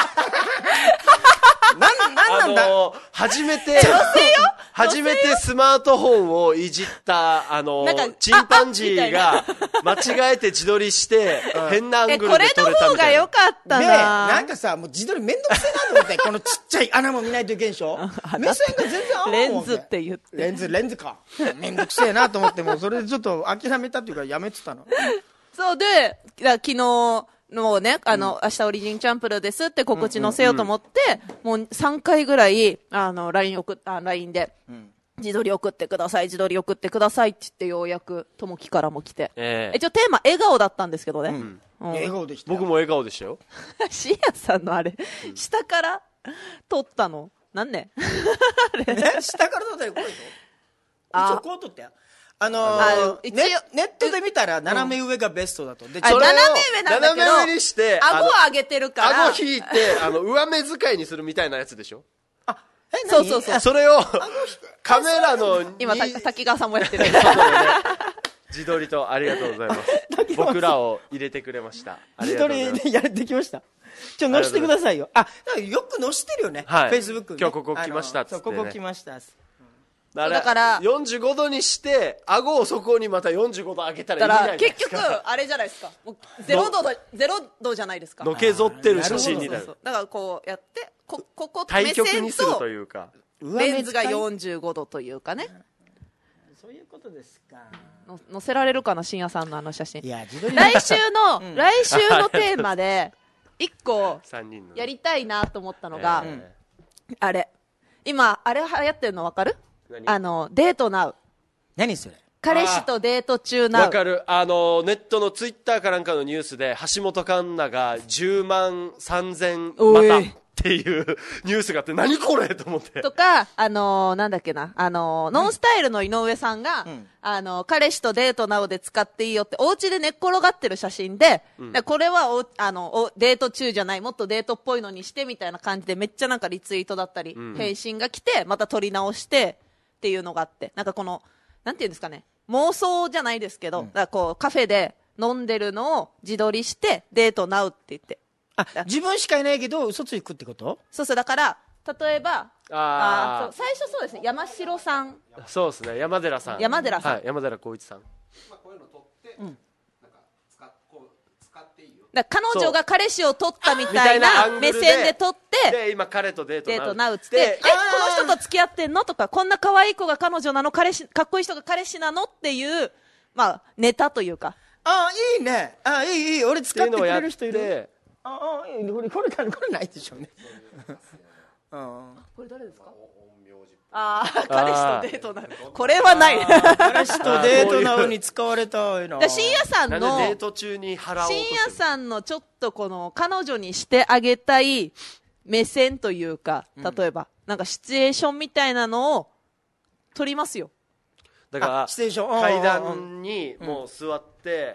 C: なん、なんなんだ、
A: あのー、初めて、初めてスマートフォンをいじった、あのー、チンパンジーが、間違えて自撮りして、変なアングルで撮れたみたいな。
B: これの方が良かったな。
C: で、なんかさ、もう自撮りめんどくせえなと思って、このちっちゃい穴も見ないといけんしょ。目線が全然合わんもん。
B: レンズって言って。
C: レンズ、レンズか。めんどくせえなと思って、もうそれでちょっと諦めたっていうかやめてたの。
B: そうで、昨日、もうね、あの、うん、明日オリジンチャンプルですって告知載せようと思って、うんうんうん、もうさんかいぐらい、あの、ライン 送っ、あ、ライン で、うん、自撮り送ってください、自撮り送ってくださいって言ってようやく、ともきからも来て。えー、一応テーマ、笑顔だったんですけどね。うん
C: うん、笑顔でした。
A: 僕も笑顔でしたよ。
B: シアさんのあれ、うん、下から撮ったの。なんね
C: ね下から撮ったらこうでしょ。一応こう撮ったよ。あのー、ネ, ネットで見たら斜め上がベストだと。
B: で、それを斜め上なんだけど、
A: 斜め上にして、
B: 顎を上げてるから。
A: 顎引いて、あの、上目遣いにするみたいなやつでしょ。
C: あ、え、
B: そうそうそう。
A: それを、カメラの、
B: 今、滝川さんもやってる。
A: 自撮りとありがとうございます僕らを入れてくれました。
C: 自撮りでやれてきました。ちょっと載せてくださいよ。あ、だからよく載せてるよね、
A: はい、
C: フェイスブックに、
A: 今日ここ来ましたっつって、ね、
C: そうここ来ました。
A: だからよんじゅうごどにして顎をそこにまたよんじゅうごど上げたら意味ないじゃないですか。
B: 結局あれじゃないですか、もうゼロ度だゼロ度じゃないですか。
A: のけぞってる写真になる。
B: そうそうそう、だからこうやってこここ
A: 対極にするというか、
B: レンズがよんじゅうごどというかね。
C: そういうことですか。
B: の載せられるかな、深夜さんのあの写真。
C: いや自撮り
B: 来週の、うん、来週のテーマで一個
A: 人の
B: やりたいなと思ったのが、えー、あれ今あれ流行ってるの分かる？あのデートナウ。
C: 何それ？
B: 彼氏とデート中ナウ。
A: わかる。あのネットのツイッターかなんかのニュースで橋本環奈がじゅうまんさんぜんまたっていうニュースがあって、何これと思って。
B: とか、あのー、なんだっけな、あのー、ノンスタイルの井上さんが、うん、あのー、彼氏とデートナウで使っていいよって、お家で寝っ転がってる写真で、うん、でこれはおあのおデート中じゃない、もっとデートっぽいのにしてみたいな感じで、めっちゃなんかリツイートだったり、うん、返信が来て、また撮り直してっていうのがあって、なんかこの、なんていうんですかね、妄想じゃないですけど、うん、だからこうカフェで飲んでるのを自撮りして、デートナウって言って。
C: あ、自分しかいないけど嘘つくってこと？
B: そうそう、だから例えば
A: あ
B: あ最初そうですね、山城さん、
A: そうですね、山寺さん、
B: 山寺さん、
A: はい、山寺宏一さん、
K: まあ、こういうの撮って、うん、なんか使っこう使っていいよ。
B: だから彼女が彼氏を撮ったみたいな目線で撮って
A: で今彼とデート
B: デートナウっつってえこの人と付き合ってんのとか、こんな可愛い子が彼女なの、彼氏かっこいい人が彼氏なのっていう、まあネタというか。
C: あいいね、あいいいい、俺使ってくれる人いる。ああ、これこれこれないでしょうね。
B: これ誰ですか？ああ、彼氏とデートナウ。これはない。
C: 彼氏とデートナウに使われたいな。
B: 深夜さんの
A: デート中に払おうとする。
B: 深夜さんのちょっとこの彼女にしてあげたい目線というか、例えば、うん、なんかシチュエーションみたいなのを取りますよ。
A: だから
C: シチュエーション
A: 階段にもう座って、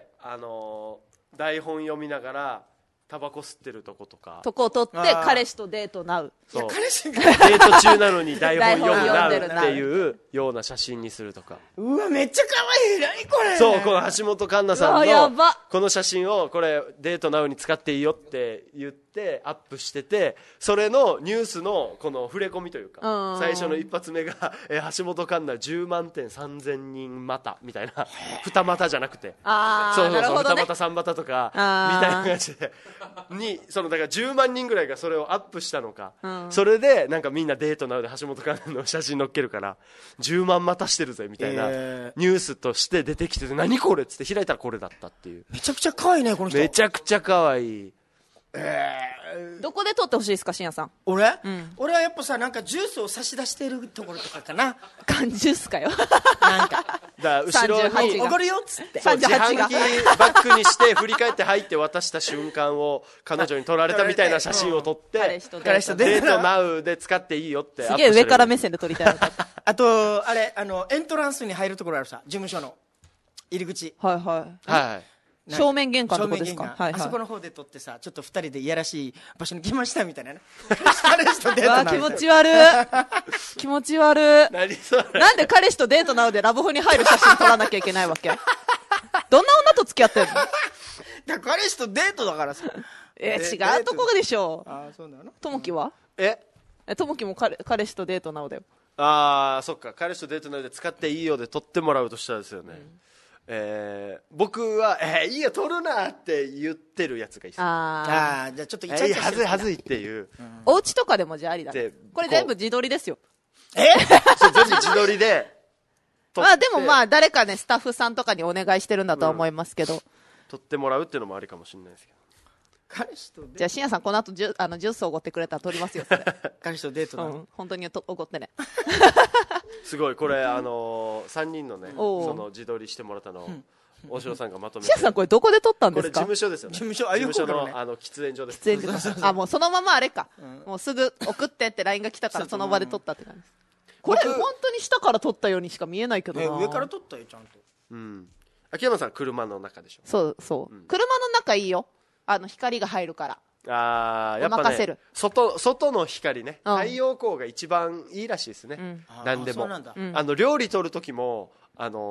A: うん、あの台本読みながら。タバコ吸ってるとことか
B: とこを撮って彼氏とデートナウ。
C: いや彼氏が
A: デート中なのに台本読むナウっていうような写真にするとか。
C: うわめっちゃ可愛い、何これ。
A: そう、この橋本環奈さんのこの写真をこれデートナウに使っていいよって言ってアップしてて、それのニュースのこの触れ込みというか、最初の一発目がえ橋本環奈じゅうまんてんさんぜんにんまたみたいな、二股じゃなくて、
B: あ
A: そうそうそう、
B: 二
A: 股三股とかみたいな感じでに、そのだからじゅうまんにんぐらいがそれをアップしたのか、うん、それでなんかみんなデートなので橋本環奈の写真載っけるからじゅうまん股してるぜみたいなニュースとして出てきてて、何これっつって開いたらこれだったっていう。
C: めちゃくちゃ可愛いねこの人。
A: めちゃくちゃ可愛い。
C: え
B: ー、どこで撮ってほしいですか深夜さん。
C: 俺、うん、俺はやっぱさ、なんかジュースを差し出してるところとかかな。
B: 缶ジュースかよ。
C: なんか
A: だ後ろに
C: おごるよっつって
A: 自販機バッグにして振り返って入って渡した瞬間を彼女に撮られたみたいな写真を撮って、
B: 彼氏と
A: デートナウで使っていいよって
B: すげえ上から目線で撮りたい。
C: あとあれ、あのエントランスに入るところあるさ、事務所の入り口。
B: はいはい
A: はい、
B: 正面玄関のとこですか。はいはい、
C: あそこの方で撮ってさ、ちょっとふたりでいやらしい場所に来ましたみたいなね。彼氏とデートナウで。
B: 気持ち悪い。気持ち悪い。
A: 何それ。
B: なんで彼氏とデートナウでラブホに入る写真撮らなきゃいけないわけ。どんな女と付き合ってんの。
C: だ彼氏とデートだからさ。
B: え違うとこでしょ。
C: あそうなの。
B: ともきは
A: え
B: えともきも彼彼氏とデートナウだよ。
A: ああそっか、彼氏とデートナウで使っていいよで撮ってもらうとしたらですよね、うん、えー、僕は、えー、いいよ撮るなって言ってるやつがいいです。
B: あ
C: あじゃあちょっとイチャイチャしてる、
A: えー、はずいはずいっていう、
B: うん、お家とかでもじゃありだ、ね、これ全部自撮りですよ。
C: え
A: そう全部自撮りで
B: まあでもまあ誰かねスタッフさんとかにお願いしてるんだとは思いますけど、うん、
A: 撮ってもらうっていうのもありかもしれないですけど。
C: 彼氏とデート。
B: じゃあ深夜さんこの後ジュあのジュースをおごってくれたら撮りますよそれ。
C: 彼氏とデートだ、
B: うん、本当におごってね。
A: すごいこれあのー、さんにんのねその自撮りしてもらったのを、うん大城さんがまとめて。
B: 深夜さんこれどこで撮ったんですか。
A: これ事務所ですよね。
C: 事務所、あ、
A: 事務所の、
C: ね、
A: あの喫煙所です。
B: 喫煙所。あ、もうそのままあれか。うん、もうすぐ送ってって ライン が来たからその場で撮ったって感じです。これ本当に下から撮ったようにしか見えないけどな。
C: ね、上から撮ったよちゃんと。
A: うん。秋山さん車の中でしょ。
B: そうそう。うん、車の中いいよ。あの光が入るから。
A: ああやっぱね。外外の光ね、うん。太陽光が一番いいらしいですね。うん、なんでも。あの料理撮る時もあの。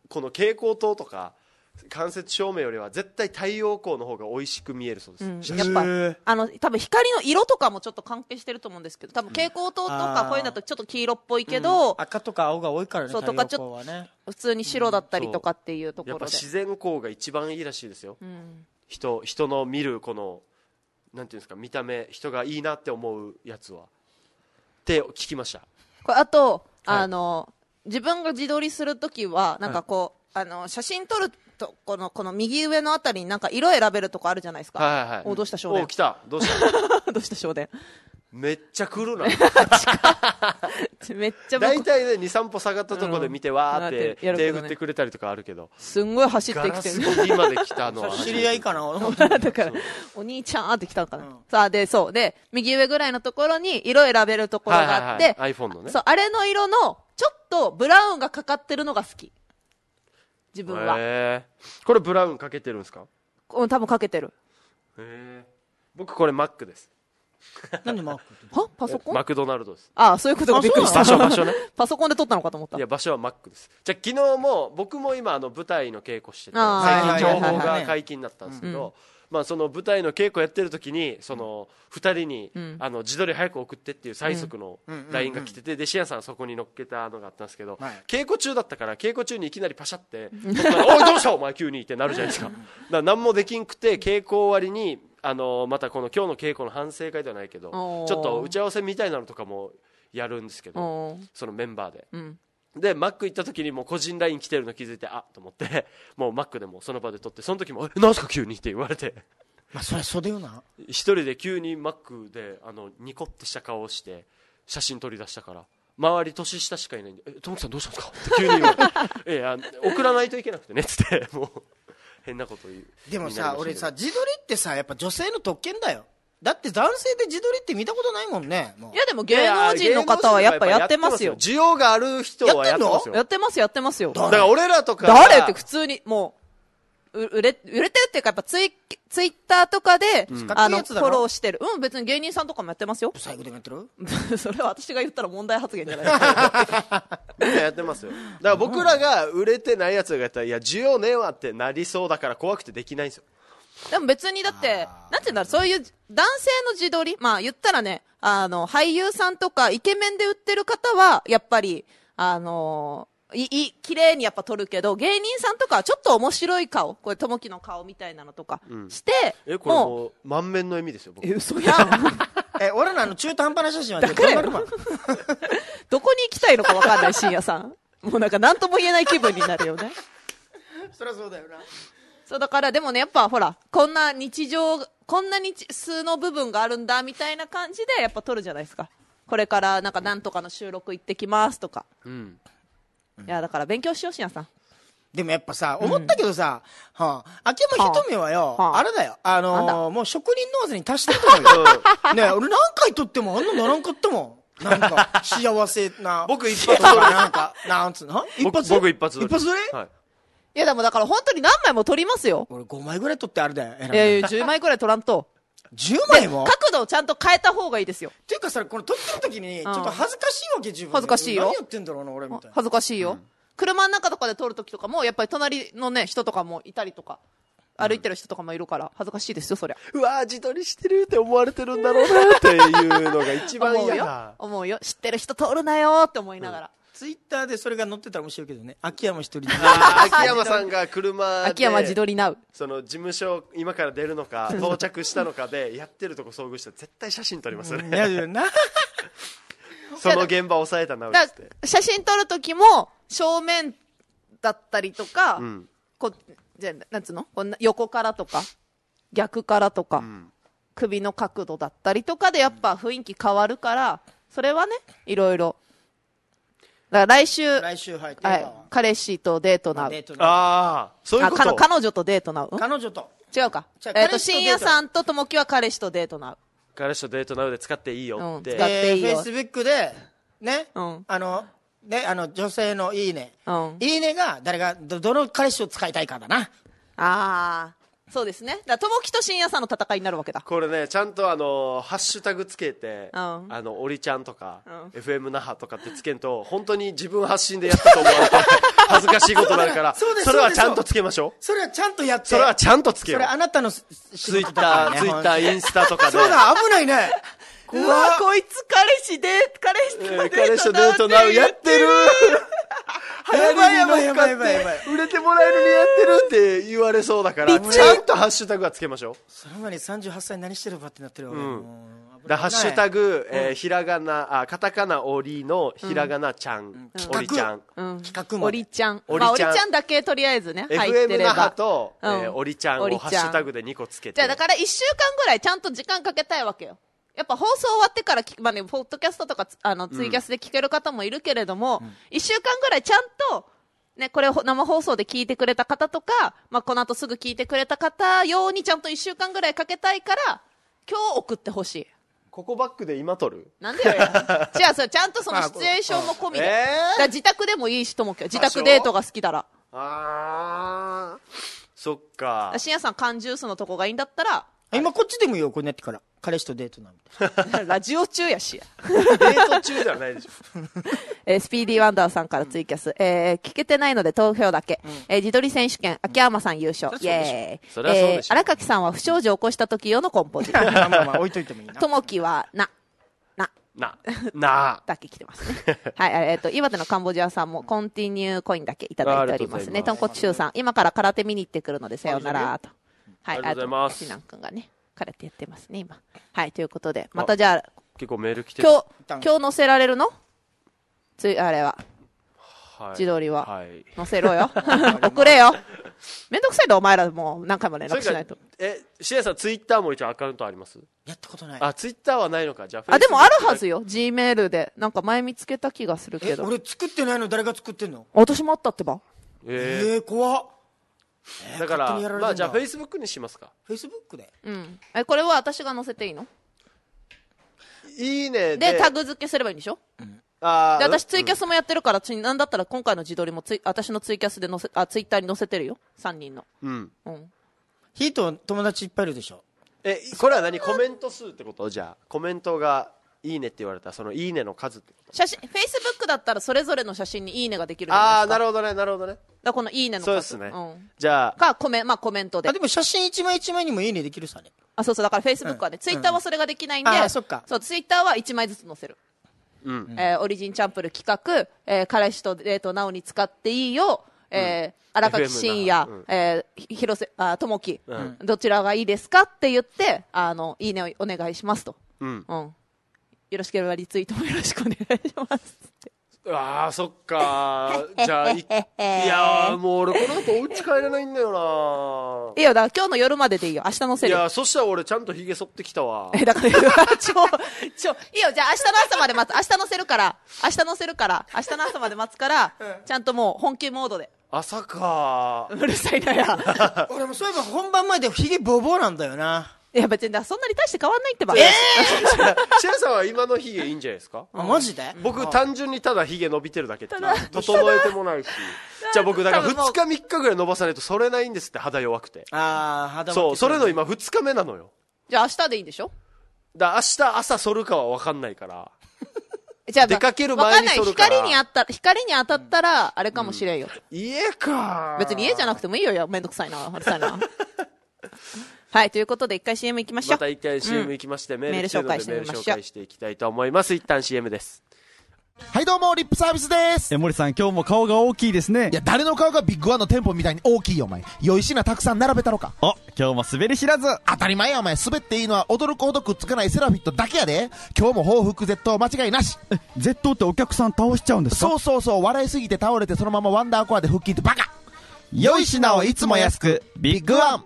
A: この蛍光灯とか間接照明よりは絶対太陽光の方が美味しく見えるそうです、
B: うん、やっぱあの多分光の色とかもちょっと関係してると思うんですけど、多分蛍光灯とかこういうのだとちょっと黄色っぽいけど、
C: うん、赤とか青が多いからね。
B: そうとかちょっと普通に白だったりとかっていうところで、
A: やっぱ自然光が一番いいらしいですよ、
B: うん、
A: 人, 人の見るこのなんていうんですか、見た目人がいいなって思うやつはって聞きました。
B: これあと、はい、あの自分が自撮りするときはなんかこう、はい、あの写真撮るとこのこの右上のあたりになんか色選べるとこあるじゃないですか。
A: はいはいはい、
B: おどうした少年。
A: お来たどうした
B: どうした少年。
A: めっちゃ来るな。
B: めっちゃ
A: 大体ねに、さん歩下がったとこで見て、うん、わーって手振ってくれたりとかあるけど、
B: すんごい走ってきてる。
A: ガラス越しまで来たのは
C: 知り合いかな。
B: だからお兄ちゃんって来たのかな、うん、さあでそうで右上ぐらいのところに色選べるところがあって、
A: はいはいはい、iPhone のね、
B: そうあれの色のちょっとブラウンがかかってるのが好き、自分は。
A: へー、これブラウンかけてるんですか？
B: うん、多分かけてる。
A: へー、僕これ Mac です。
C: 何マック
B: はパソコン？
A: マクドナルドです。
B: ああ、そういうことがびっくりした。
A: 場所場所ね。
B: パソコンで撮ったのかと思った。
A: いや場所は Mac です。じゃあ昨日も僕も今あの舞台の稽古してて、最近情報が解禁になったんですけど、まあその舞台の稽古やってる時にそのふたりに、うん、あの自撮り早く送ってっていう最速の ライン が来てて、でシアンさんそこに乗っけたのがあったんですけど、はい、稽古中だったから稽古中にいきなりパシャっておいどうしたお前急にってなるじゃないですか。だから何もできんくて稽古終わりにあのまたこの今日の稽古の反省会ではないけどちょっと打ち合わせみたいなのとかもやるんですけど、そのメンバーで、うん、でマック行った時にもう個人 ライン 来てるの気づいてあっと思ってもうマックでもその場で撮って、その時もえなんすか急にって言われて、
C: まあそりゃそうだよな。
A: 一人で急にマックであのニコってした顔をして写真撮り出したから、周り年下しかいないんでえ友樹さんどうしたんですかって急に言われてえいや送らないといけなくてねっつってもう変なこと言う。
C: でもさ俺さ自撮りってさやっぱ女性の特権だよ。だって男性で自撮りって見たことないもんね。もう
B: いやでも芸能人の方はやっぱやってますよ。
A: 需要がある人はやってますよ。
B: やってますやってますよ。
A: だから俺らとか
B: 誰って普通にもう売れ、売れてるっていうかやっぱツイ、ツイッターとかで、うん、あのフォローしてる。うん別に芸人さんとかもやってますよ。
C: 最後でもやって
B: るそれは私が言ったら問題発言じゃないですか。
A: みんなやってますよ。だから僕らが売れてないやつがやったらいや需要ねえわってなりそうだから怖くてできないんですよ。
B: でも別にだってなんていうんだろう、そういう男性の自撮り、まあ言ったらね、あの俳優さんとかイケメンで売ってる方はやっぱりあのー、いい綺麗にやっぱ撮るけど、芸人さんとかはちょっと面白い顔、これともきの顔みたいなのとかして、
A: うん、えこれもう満面の笑みですよ僕。
B: え嘘やん
C: え俺らの中途半端な写真は
B: だからどこに行きたいのか分かんない深夜さんもうなんか何とも言えない気分になるよね。
C: そりゃそうだよな。
B: そうだからでもねやっぱほらこんな日常こんな日数の部分があるんだみたいな感じでやっぱ撮るじゃないですか。これからなんかなんとかの収録行ってきますとか、うん、いやだから勉強しようしやさん。
C: でもやっぱさ思ったけどさ、うん、はあ、秋山ひとみはよ、はあ、あれだよあのー、もう職人ノーズに達してると思うよねえ俺何回撮ってもあんなならんかったもん。なんか幸せな
A: 僕一発撮り
C: なんかなんつうの一発
A: 僕一発撮り
C: 一発撮り、
A: はい
B: いやでもだから本当に何枚も撮りますよ。
C: 俺ごまいぐらい撮ってあれだよ。
B: いやいやじゅうまいぐらい撮らんと。
C: じゅうまいも
B: 角度をちゃんと変えた方がいいですよ。
C: っていうかさこれ撮ってる時にちょっと恥ずかしいわけ自分。
B: 恥ずかしいよ。
C: 何言ってんだろうな俺みたいな。
B: 恥ずかしいよ、うん、車の中とかで撮る時とかもやっぱり隣のね人とかもいたりとか歩いてる人とかもいるから恥ずかしいですよそりゃ。
A: うわー自撮りしてるって思われてるんだろうなっていうのが一番嫌だ。
B: 思うよ思うよ知ってる人撮るなよって思いながら、うん
C: ツイッターでそれが載ってたら面白いけどね。秋山一人で
A: 秋山さんが車で
B: 秋山自撮りなう
A: その事務所今から出るのか到着したのかでやってるとこ遭遇したら絶対写真撮りますよね。
C: やるな
A: その現場抑えたなうって
B: 写真撮る時も正面だったりとか、うん、こじゃなんつうのこんな横からとか逆からとか、うん、首の角度だったりとかでやっぱ雰囲気変わるからそれはねいろいろだから来週、
C: 来週入って
B: はい、彼氏とデートなう。
A: ああ、そういうこと。
B: あ彼女とデートなう。
C: 彼女と。
B: 違うか。えっと、深夜さんとともきは彼氏とデートなう。
A: 彼氏とデートなうで使っていいよって。
B: うん、使っていいよ。
C: えー、フェイスブックで、ね、うん、あの、ね、あの、女性のいいね。うん、いいねが、誰が、ど、どの彼氏を使いたいかだな。
B: ああ。 そうですね。だから友樹と深夜さんの戦いになるわけだ。
A: これねちゃんとあのハッシュタグつけて、
B: うん、
A: あのオリちゃんとか、
B: うん、
A: エフエム 那覇とかってつけんと本当に自分発信でやったと思われて恥ずかしいことになるからそれはちゃんとつけましょう。
C: それはちゃんとやって。
A: それはちゃんとつけよう。
C: それあなたの
A: ツイッター、ツイッター、インスタとかで。
C: そうだ、危ないね。
B: うわ、こいつ彼氏で、彼氏とデートなって
A: 彼氏とデートなうやってる。
C: やばいやばいやばいやばいやばい。
A: 売れてもらえるにやってるって言われそうだから、ちゃんとハッシュタグはつけましょう。
C: その前にさんじゅうはっさい何してるばってなってるわ。うん。
A: だハッシュタグ、えー、ひらがな、あ、カタカナオリのひらがなちゃん、うん、オリちゃん。
B: うん、
C: 企画も。
B: オリちゃん。オリちゃん。まあ、オリちゃんだけとりあえずね、入ってれば。
A: エフエム 那覇と、うん、えー、オリちゃんをハッシュタグでにこつけて。
B: じゃあだからいっしゅうかんぐらいちゃんと時間かけたいわけよ。やっぱ放送終わってから聞く、まあね、ポッドキャストとか、あの、ツイキャスで聞ける方もいるけれども、うん、いっしゅうかんぐらいちゃんと、ね、これを生放送で聞いてくれた方とか、まあ、この後すぐ聞いてくれた方用にちゃんといっしゅうかんぐらいかけたいから、今日送ってほしい。
A: ここバックで今撮る？
B: なんでよ。じゃあ、それちゃんとそのシチュエーションも込みで。えー、だ自宅でもいいしともき自宅デートが好きだら。
A: あー、そっか。
B: 深夜さん缶ジュースのとこがいいんだったら、
C: 今こっちでもいいよ、これなってから。彼氏とデートなんて。
B: ラジオ中やしや。
A: デート中ではないでしょ。
B: えー、スピーディーワンダーさんからツイキャス。うん、えー、聞けてないので投票だけ。うん、えー、自撮り選手権、秋山さん優勝。うん、イェーイ。
A: それはそうでしょ。えー、
B: 荒垣さんは不祥事を起こした時用のコンポジ。
C: まあまあまあ置いといてもいいな。
B: ともきは、な。な。
A: な。な。
B: だけ来てますね。はい、えっと、岩手のカンボジアさんもコンティニューコインだけいただいておりますね。とんこつしゅうさん、今から空手見に行ってくるのでさようならと。
A: はい、ありがとうございます。
B: しなんくんがね。からってやってますね、今。はい、ということで、またじゃあ、
A: 結構メール来てる。
B: 今日、今日載せられるのつい、あれは。
A: はい。
B: 自撮りは。
A: はい。
B: 載せろよ。送れよ。めんどくさいでお前らもう何回も連絡しないと。
A: え、シエさんツイッターも一応アカウントあります？
C: やったことない。
A: あ、ツイッターはないのか。じゃあ、
B: あ、でもあるはずよ。Gmail で。なんか前見つけた気がするけど。
C: 俺作ってないの誰が作ってんの？
B: 私もあったってば。
A: えー、
C: えー、怖っ。
A: だから、まあじゃあフェイスブックにしますか。
C: フェイスブックで。
B: うん。え、これは私が載せていいの？
A: いいね
B: で。で、タグ付けすればいいんでしょ？うん。あで、私ツイキャスもやってるから、うん、なんだったら今回の自撮りもツイ、私のツイキャスで載せ、あ、ツイッターに載せてるよ。さんにんの。
A: うん。
B: うん。
C: ヒート友達いっぱいいるでしょ。
A: え、これは何？コメント数ってこと？じゃあ、コメントがいいねって言われたら、そのいいねの数ってこと？
B: 写真、フェイスブックだったらそれぞれの写真にいいねができるじゃないですか。
A: ああ、なるほどね、なるほどね。
B: だこのいいねの数。
A: そうですね。
B: うん。
A: じゃあ。
B: か、コメ、まあコメントで。
C: あ、でも写真一枚一枚にもいいねできるさね。
B: あ、そうそう、だからフェイスブックはね、ツイッターはそれができないんで、
C: あ、そっか。
B: そう、ツイッターはいちまいずつ載せる。
A: うん。
B: えー、オリジンチャンプル企画、えー、彼氏とデートなおに使っていいよ、えー、荒垣真也、うん、えー、広瀬、あ、ともき、うん、どちらがいいですかって言って、あの、いいねをお願いしますと。
A: うん。
B: うん。よろしければリツイートもよろしくお願いしますって。
A: ああ、そっかじゃあ、い, いやー、もう俺この後お家帰れないんだよ
B: ないいよ、だから今日の夜まででいいよ。明日載せる。
A: いや、そしたら俺ちゃんと髭剃ってきたわ。
B: え、だから、ちょ、ちょ、いいよ、じゃあ明日の朝まで待つ。明日載せるから、明日載せるから、明日の朝まで待つから、うん、ちゃんともう本気モードで。
A: 朝か
B: うるさいなや。
C: 俺もそういえば本番前で髭ボーボーなんだよな。
B: いや別にそんなに大して変わんないってば。
C: えー、
A: シェアさんは今のヒゲいいんじゃないですか？
C: あ、マジで？
A: 僕単純にただヒゲ伸びてるだけって整えてもないし。じゃあ僕だからふつかみっかぐらい伸ばさないとそれないんですって、肌弱くて。
C: ああ、肌弱くて。
A: そう、それの今ふつかめなのよ。
B: じゃあ明日でいいんでしょ？
A: だ明日朝剃るかは分かんないから。
B: じゃあ
A: 出かける前に剃るから。
B: 光にあった光に当たったらあれかもしれんよ。
A: うん、家か。
B: 別に家じゃなくてもいいよ。いやめんどくさいな。うるさいな。はい、ということで一回 シーエム 行きましょう。
A: また一回 シーエム 行きまして、うん、メール紹介してみましょう。メール紹介していきたいと思います。一旦 シーエム です。
H: はい、どうもリップサービスです。
I: え森さん、今日も顔が大きいですね。
H: いや、誰の顔がビッグワンの店舗みたいに大きいよお前。良い品たくさん並べたろか。
I: お、今日も滑り知らず。
H: 当たり前やお前。滑っていいのは驚くほどくっつかないセラフィットだけやで。今日も報復絶倒間違いなし。
I: え、絶倒ってお客さん倒しちゃうんですか？
H: そうそうそう、笑いすぎて倒れてそのままワンダーコアで復帰ってバカ。良い品をいつも安く、ビッグワン。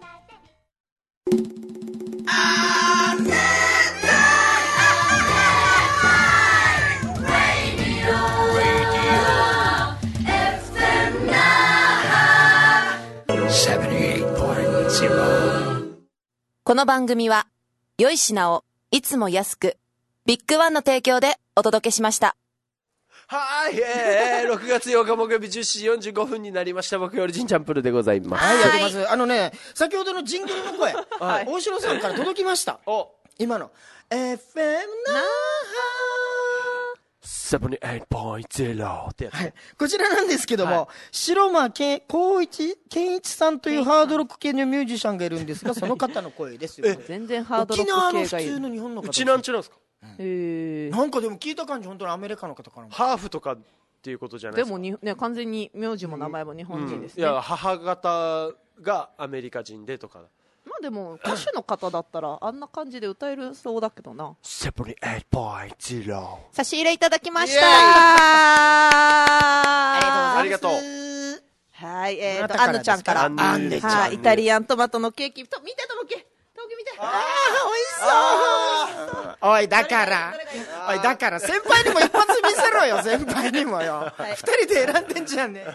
L: この番組は良い品をいつも安くビッグワンの提供でお届けしました。
A: はい、えー、ろくがつようか木曜日じゅっしよんじゅうごふんになりました木曜日ジンチャンプルでございます。
C: はい、やってます。あのね、先ほどのジングルの声、はい、大城さんから届きました。お、今の エフエム 那覇
A: ななじゅうはちてんゼロ ってやつ、はい、
C: こちらなんですけども、はい、白間健一健一さんというハードロック系のミュージシャンがいるんですが、その方の声ですよ。
B: 全然ハードロック系がいる。
C: 沖縄の普通の日本の方。
A: うちなんちゅなんですか。
B: へえ。
C: なんかでも聞いた感じ本当にアメリカの方かな。
A: ハーフとかっていうことじゃないですか。
B: でもに、ね、完全に名字も名前も日本人ですね。
A: うんうん、いや母方がアメリカ人でとか。
B: まあでも歌手の方だったらあんな感じで歌えるそうだけどな。
A: ななじゅうはちてんゼロ
B: 差し入れいただきました。
A: ありがとう。
B: はい、えーと、アンヌちゃんから。
C: アンヌちゃん。
B: はい、イタリアントマトのケーキ。と、見てともけ。ともけ見て。
C: あー、美味しそう。おい、だから。おい、だから、先輩にも一発見せろよ、先輩にもよ。二人で選んでんじゃんね。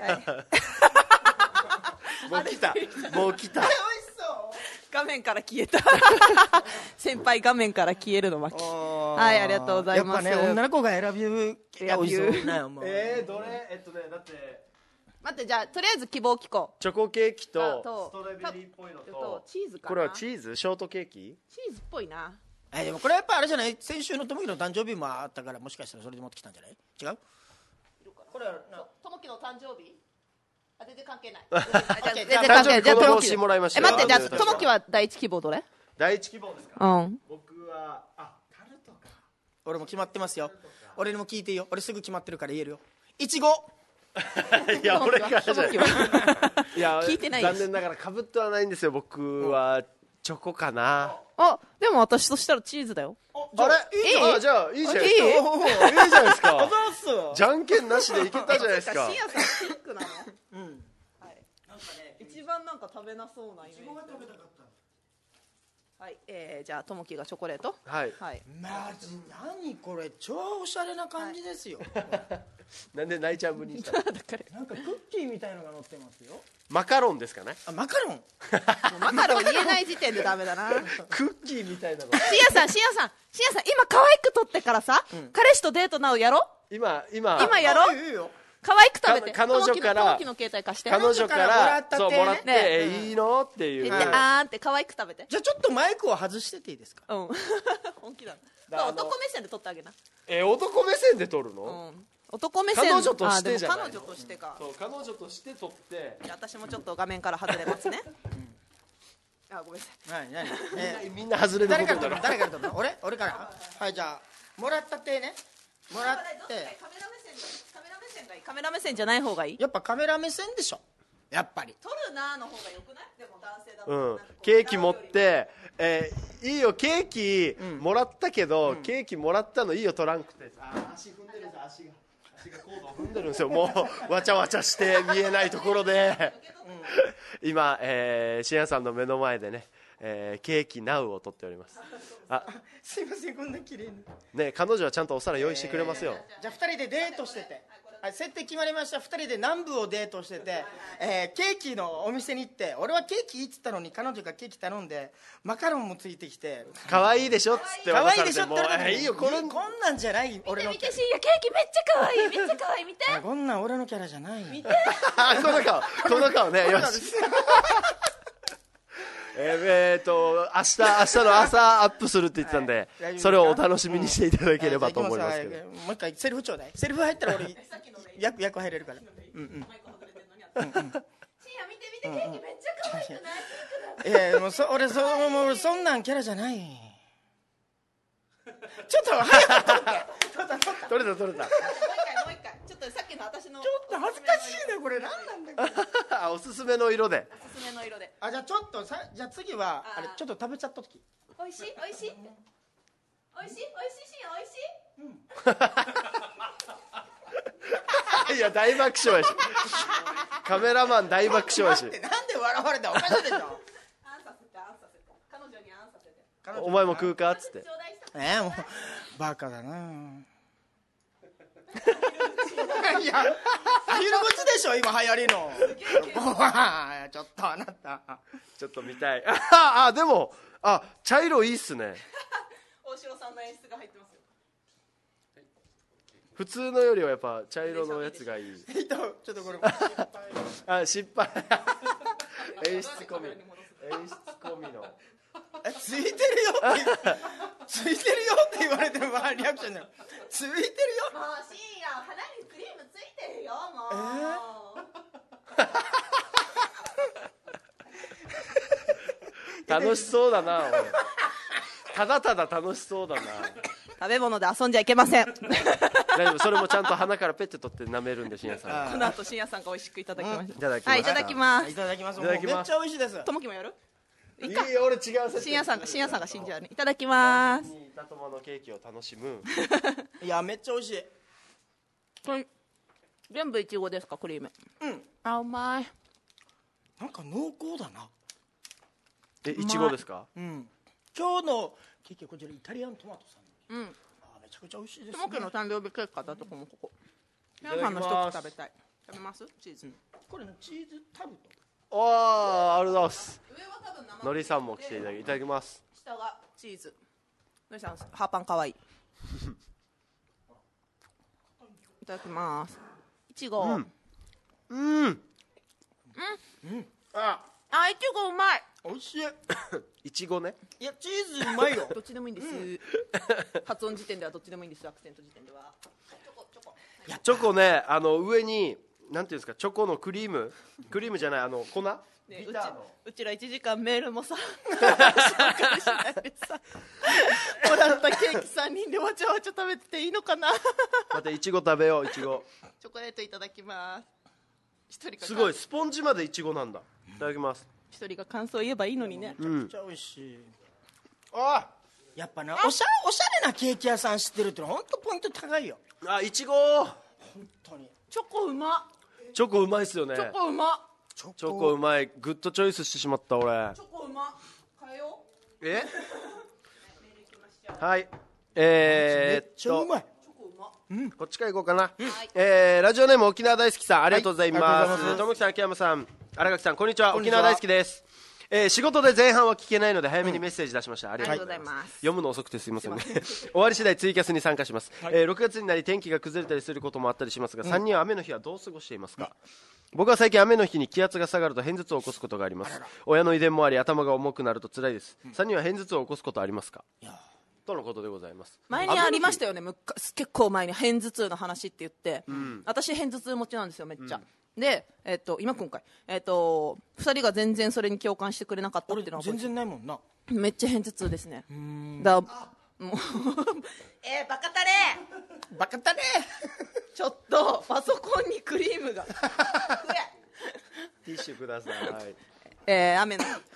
A: もう来た。もう来た。
B: 画面から消えた先輩画面から消えるの巻き。はい、ありがとうございます。
C: やっぱね、女の子が選ぶ選ぶ
A: えー、どれえっとね、だって
B: 待って、じゃあとりあえず希望聞こう。
A: チョコケーキとストロベリーっぽいのと
B: チーズかな。
A: これはチーズショートケーキ
B: チーズっぽいな。
C: え、でもこれやっぱあれじゃない、先週のともきの誕生日もあったから、もしかしたらそれで持ってきたんじゃない。違う。これは
B: ともきの誕生日。あ、全然関係ない。
A: 全然関係ない。じゃあともきもらいました。
B: え、待って、じゃあともきは第一希望どれ？
A: 第一希望ですか。
B: うん。
A: 僕はあタルトか。
C: 俺も決まってますよ。俺にも聞いていいよ。俺すぐ決まってるから言えるよ。いちご。
A: いや俺からじゃない。いや
B: 聞いてない。
A: 残念ながら被ってはないんですよ。僕はチョコかな。
B: あ、でも私としたらチーズだよ。
A: あれいいじゃん。じゃあいいじゃないですか。いいじゃないですか。じゃんけんなしでいけたじゃないですか。
B: シアさんピンクなの。うん。はい。なんかね、一番なんか食べなそうなイメージ。はい、えー、じゃあともきがチョコレート。
A: はい。
B: はい。
C: マジ何これ超おしゃれな感じですよ。
A: なんで泣いちゃうぶにしたの。
C: なんかクッキーみたいのが乗ってますよ。
A: マカロンですかね。
C: あ、マカロン。
B: マカロン言えない時点でダメだな。
A: クッキーみたいなの。
B: シアさん、シアさん、シアさん、今可愛く撮ってからさ、彼氏とデートなおやろ。
A: 今今
B: 今やろ。可愛く食べて。
A: 彼女から
B: ともきの携帯貸して。
A: 彼女からそうもらっていいのっていう。
B: あーって可愛く食べて。
C: じゃあちょっとマイクを外してていいですか。
B: うん。本気だ。男目線で撮ってあげな。
A: え、男目線で撮るの？
B: 男目線。
A: 彼女としてじゃない。
B: 彼女としてか。
A: そう、彼女として撮って。
B: 私もちょっと画面から外れますね。あ、ごめんなさい。
C: 何何。
A: え、みんな外れる。
C: 誰から撮る？誰から撮る？俺？俺から。はい、じゃあもらったってね。もらって。
B: カメラ目線。カメラ目線がいい。カメラ目線じゃない方がいい。
C: やっぱカメラ目線でしょ。やっぱり。
B: 撮るなーの方が良くない？でも男性だと。
A: うん。ケーキ持って、えー、いいよケーキもらったけど、うん、ケーキもらったのいいよトランクって。あ、足踏んでるんです足が。足がコードを踏んでるんですよ。もうわちゃわちゃして見えないところで、うん、今、えー、シアンさんの目の前でね、えー、ケーキナウを取っております。あ、
C: すいません、こんな綺麗に
A: ね、彼女はちゃんとお皿用意してくれますよ。
C: えー、じゃあふたりでデートしてて、はい、設定決まりました。ふたりで南部をデートしてて、えー、ケーキのお店に行って、俺はケーキいいっつったのに彼女がケーキ頼んでマカロンもついてきて、
A: 可愛いでしょっつって渡されて、もう
C: いいよ、これこんなんじゃない。俺の
B: 見て見て、シーヤケーキめっちゃ可愛い、めっちゃ可愛い、見て。
C: こんなん俺のキャラじゃない。
B: 見て。
A: この顔、この顔ね、よし。えーと明日明日の朝アップするって言ってたんで、はい、それをお楽しみにしていただければと思いますけど、
C: うん、もう一回セリフちょうだい。セリフ入ったら俺役役入れるから。うんうん。シーヤ
B: 見て見て、ケーキめっちゃ可愛くない？
C: いやもうそ俺そもうそんなんキャラじゃない。ちょっと早く撮って。
A: 撮れた撮れた。
B: もう一回もう一回。ちょっとさっきの私の。
C: ちょっと恥ずかしいねこれ。なんなんだよ。
A: あ、おすすめの色で。
B: おすすめの色で。
C: あ、じゃあちょっとさ、じゃあ次はあれちょっと食べちゃった時。
B: 美味しい美味しいって。美味しい美味しいし美味しい。
A: いや大爆笑やし。カメラマン大爆笑やし。
C: なんで笑われた？おかしいでしょ。
B: アンさせてアンさせて。彼女にアンさせて。
A: お前も食うかっつって。
C: えー、もうバカだな。いや、アヒル口でしょ今流行りの。ちょっとあなた。
A: ちょっと見たい。あ、でもあ、茶色いいっすね。
B: 大城さんの演出が入ってますよ。
A: 普通のよりはやっぱ茶色のやつがいい。
C: ちょっとこれ
A: あ、失敗演出込み演出込みの
C: えついてるよってついてるよって言われてもまあリアクションだよ。ついてるよ。
B: もう深夜肌にクリームついてるよもう、
A: えー、楽しそうだな俺。ただただ楽しそうだな。
B: 食べ物で遊んじゃいけません。
A: 大丈夫、それもちゃんと鼻からペッて取って舐めるんで深夜さん。
B: この後深夜さんが美味しくいただきまし
A: いただきます。
B: はい、いただきます。
C: いただきます。
A: いただきます。
C: めっちゃ美味しいです。
B: ともきもやる？
A: いいよ、俺違う設定。
B: 深夜さんが深夜さんが死んじゃうね。いただきます。
A: たとものケーキを楽しむ。
C: いやめっちゃ美味しい。
B: これ全部いちごですか？クリーム。
C: うん。
B: あ、うまい。
C: なんか濃厚だな。
A: え、いちごですか？
C: うん。今日のケーキはこちらイタリアントマトさん。
B: うん。
C: あ、めちゃくちゃ美味しいですね。
B: ともきの誕生日ケーキ買ったとこもここ。
A: いただきます。
B: 皆さんの一口食べたい。食べます？チーズ。
C: これのチーズタルト。
A: おー、ありがとうございます。
B: 上は多分生
A: のりさんも来ていただき、いただきます。
B: 下がチーズ。のりさん、ハーパンかわいい。いただきます。いちご。うん。
A: うん。うん。
B: うん。あ、あ、いちごうまい。
C: 美味しい。
A: いちごね。
C: いやチーズうまいよ。
B: どっちでもいいんです。発音時点ではどっちでもいいんです。アクセント時点では。チョコチョコ。
A: チョコね、あの上になんていうんですか、チョコのクリーム、クリームじゃない、あの粉。
B: ね、うちうちらいちじかんメールもさ紹介しないでさもらったケーキさんにんでわちゃわちゃ食べてていいのかな。
A: またいちご食べよう。いちご
B: チョコレートいただきます。一人が
A: すごい、スポンジまでいちごなんだ。いただきます。
B: 一人が感想言えばいいのにね。
C: めちゃくちゃ美味しい。あ、やっぱな、おしゃおしゃれなケーキ屋さん知ってるってのは本当ポイント高いよ。
A: あ、いちご
C: 本当に
B: チョコうま。
A: チョコうまいっすよね。
B: チョコうま。
A: チョコうまい。グッドチョイスしてしまった俺。
B: チョコうま。変えよう。
A: えはい、えー、っと
C: めっちゃうまい。
A: こっちから行こうかな、うんえー、ラジオネーム沖縄大好きさん、ありがとうございます。ともきさん、秋山さん、荒垣さん、こんにちは。沖縄大好きです。えー、仕事で前半は聞けないので早めにメッセージ出しました、うん、ありがとうございます。読むの遅くてすいませんね。終わり次第ツイキャスに参加します、はいえー、ろくがつになり天気が崩れたりすることもあったりしますが、うん、さんにんは雨の日はどう過ごしていますか、うん、僕は最近雨の日に気圧が下がると片頭痛を起こすことがあります。親の遺伝もあり頭が重くなると辛いです、うん、さんにんは片頭痛を起こすことありますかとのことでございます。
B: 前にありましたよね、結構前に片頭痛の話って言って、うん、私片頭痛持ちなんですよめっちゃ、うん、で、えー、と今今回、えー、とふたりが全然それに共感してくれなかったっていうのは
C: 全然ないもんな。
B: めっちゃ片頭痛ですね。だもうえー、バカタレ
C: バカタレ
B: ちょっとパソコンにクリームがテ
A: ィッシュください。
B: えー、雨の日雨の日の話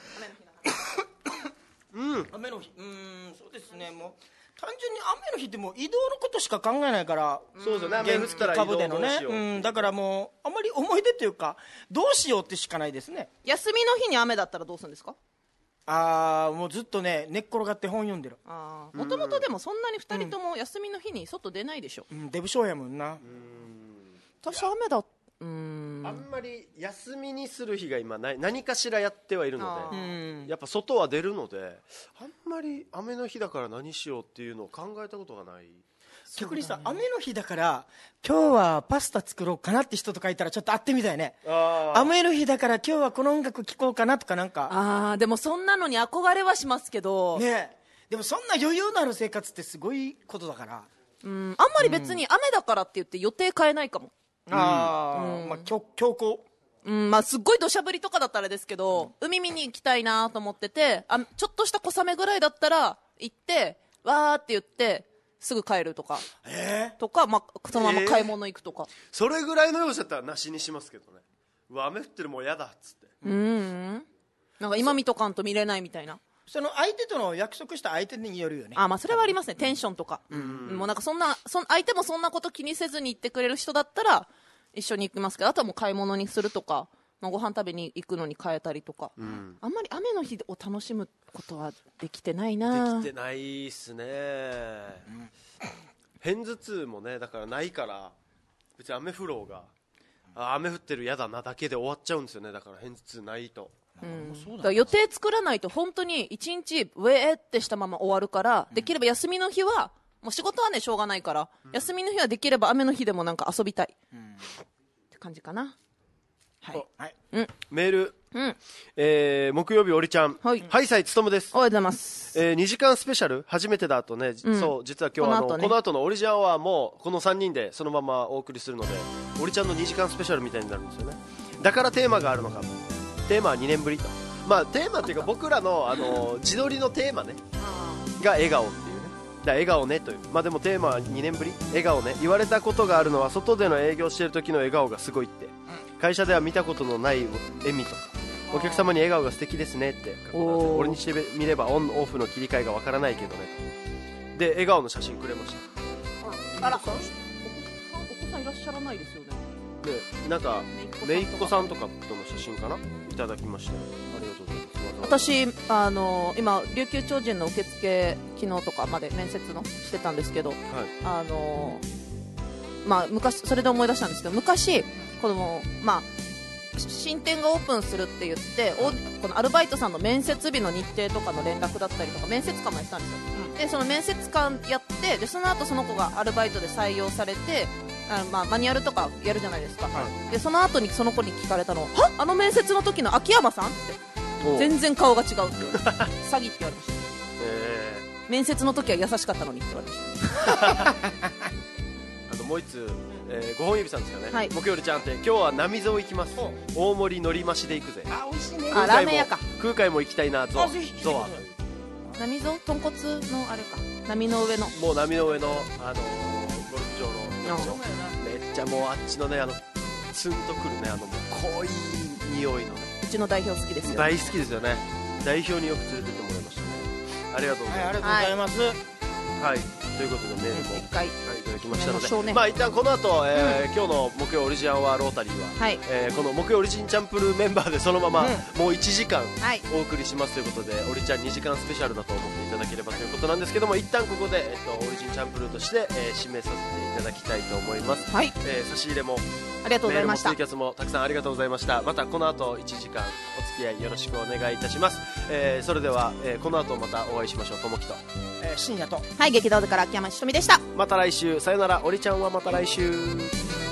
C: うん、雨の日、うん、そうですね、もう単純に雨の日ってもう移動のことしか考えないから、
A: そうですよね、雨降ったら移動どうしよう、
C: うん、だからもうあんまり思い出というかどうしようってしかないですね。
B: 休みの日に雨だったらどうするんですか？
C: ああ、もうずっとね寝っ転がって本読んでる。
B: ああ、もともとでもそんなにふたりとも休みの日に外出ないでしょ。
C: うん、デブ症やもんな。うん、
B: 私雨だうーん
A: あんまり休みにする日が今ない、何かしらやってはいるので、やっぱ外は出るので、あんまり雨の日だから何しようっていうのを考えたことがない。
C: 逆にさ、ね、雨の日だから今日はパスタ作ろうかなって人とかいたらちょっと会ってみたいね。あ、雨の日だから今日はこの音楽聴こうかなとか、なんか
B: あー、でもそんなのに憧れはしますけど
C: ね。でもそんな余裕のある生活ってすごいことだから、
B: うん、あんまり別に雨だからって言って予定変えないかも。
C: ああ、うん、まあ強行、
B: うん、まあすっごい土砂降りとかだったらですけど、うん、海見に行きたいなと思ってて、あちょっとした小雨ぐらいだったら行ってわーって言ってすぐ帰るとか、
C: えー、
B: とか、まあ、そのまま買い物行くとか、
A: えー、それぐらいの用事だったらなしにしますけどね。うわ雨降ってるもう嫌だっつって、
B: うん、なんか今見とかんと見れないみたいな。
C: その相手との約束した相手によるよね。
B: あ、まあそれはありますね。テンションとか、うん、もうなんかそんなそん相手もそんなこと気にせずに言ってくれる人だったら一緒に行きますけど、あとはもう買い物にするとか、まあ、ご飯食べに行くのに変えたりとか、うん、あんまり雨の日を楽しむことはできてないな。
A: できてないっすね、うん、片頭痛もねだからないから、別に雨降ろうがあ雨降ってる嫌だなだけで終わっちゃうんですよね。だから片頭痛ないと、
B: うん、だから予定作らないと本当に一日ウェーってしたまま終わるから、うん、できれば休みの日はもう仕事はねしょうがないから、うん、休みの日はできれば雨の日でもなんか遊びたい、うん、って感じかな。はい、
A: はい、うん、メール、うん、えー、木曜日おりちゃん、はい、ハイサイつとむです。
B: おはようございます。
A: えー、にじかんスペシャル初めてだとね、うん、そう実は今日あのこの後、ね、この後のオリジンはもうこのさんにんでそのままお送りするので、おりちゃんのにじかんスペシャルみたいになるんですよね。だからテーマがあるのか、テーマはにねんぶりと、まあテーマっていうか僕らのあの自撮りのテーマねが笑顔っていうね、だ笑顔ねという、まあでもテーマはにねんぶり、笑顔ね。言われたことがあるのは外での営業してる時の笑顔がすごいって、会社では見たことのない笑みとか、お客様に笑顔が素敵ですねって書くので、俺にしてみればオンオフの切り替えがわからないけどねと。で笑顔の写真くれました。
B: あら、お子さんいらっしゃらないですよね。
A: でなんか姪っ子さんとかとの写真かな、いただきました。ありがとうございます。
B: 私あの今琉球超人の受付昨日とかまで面接のしてたんですけど、はい、あのまあ昔それで思い出したんですけど、昔このまあ新店がオープンするって言って、はい、このアルバイトさんの面接日の日程とかの連絡だったりとか面接官もやってたんですよ、うん、でその面接官やって、でその後その子がアルバイトで採用されて、あまあ、マニュアルとかやるじゃないですか、はい、でその後にその子に聞かれたのは、はあの面接の時の秋山さんって、全然顔が違うって詐欺って言われました、えー、面接の時は優しかったのにって言われました
A: あともう一つ、えー、ごほん指さんですかね、はい、木曜日ちゃんって今日は波蔵行きます、大盛りのり増しで行くぜ。
C: あ、美味しいね。
B: あ、ラーメン屋か。
A: 空海も行きたいな、ゾウゾワ
B: 波蔵豚骨のあれか、波の上の
A: もう波の上の、あのー、ゴルフ場の場所、めっちゃもうあっちのね、あのツンとくるね、あのもう濃い匂いのね、
B: うちの代表好きですよ、ね、
A: 大好きですよね。代表によく連れてってもらいましたね。ありがとうございます、はい、
C: ありがとうございます、
A: はい、ということでメールも、
B: はい、
A: いただきましたので、ね、まあ一旦この後、えーうん、今日の木曜オリジンアワーロータリーは、はい、えー、この木曜オリジンチャンプルーメンバーでそのまま、うん、もういちじかんお送りしますということで、はい、オリちゃんにじかんスペシャルだと思っていただければということなんですけども、一旦ここで、えっと、オリジンチャンプルーとして、えー、締めさせていただきたいと思います、はい、えー、差し入れも
B: ありがとうございました。
A: メールもツイキャスもたくさんありがとうございました。またこの後いちじかんお付き合いよろしくお願いいたします、えー、それでは、えー、この後またお会いしましょう。ともきと、
C: えー、深夜と、
B: はい、激動部から秋山ひとみでした。
A: また来週、さよなら。おりちゃんはまた来週。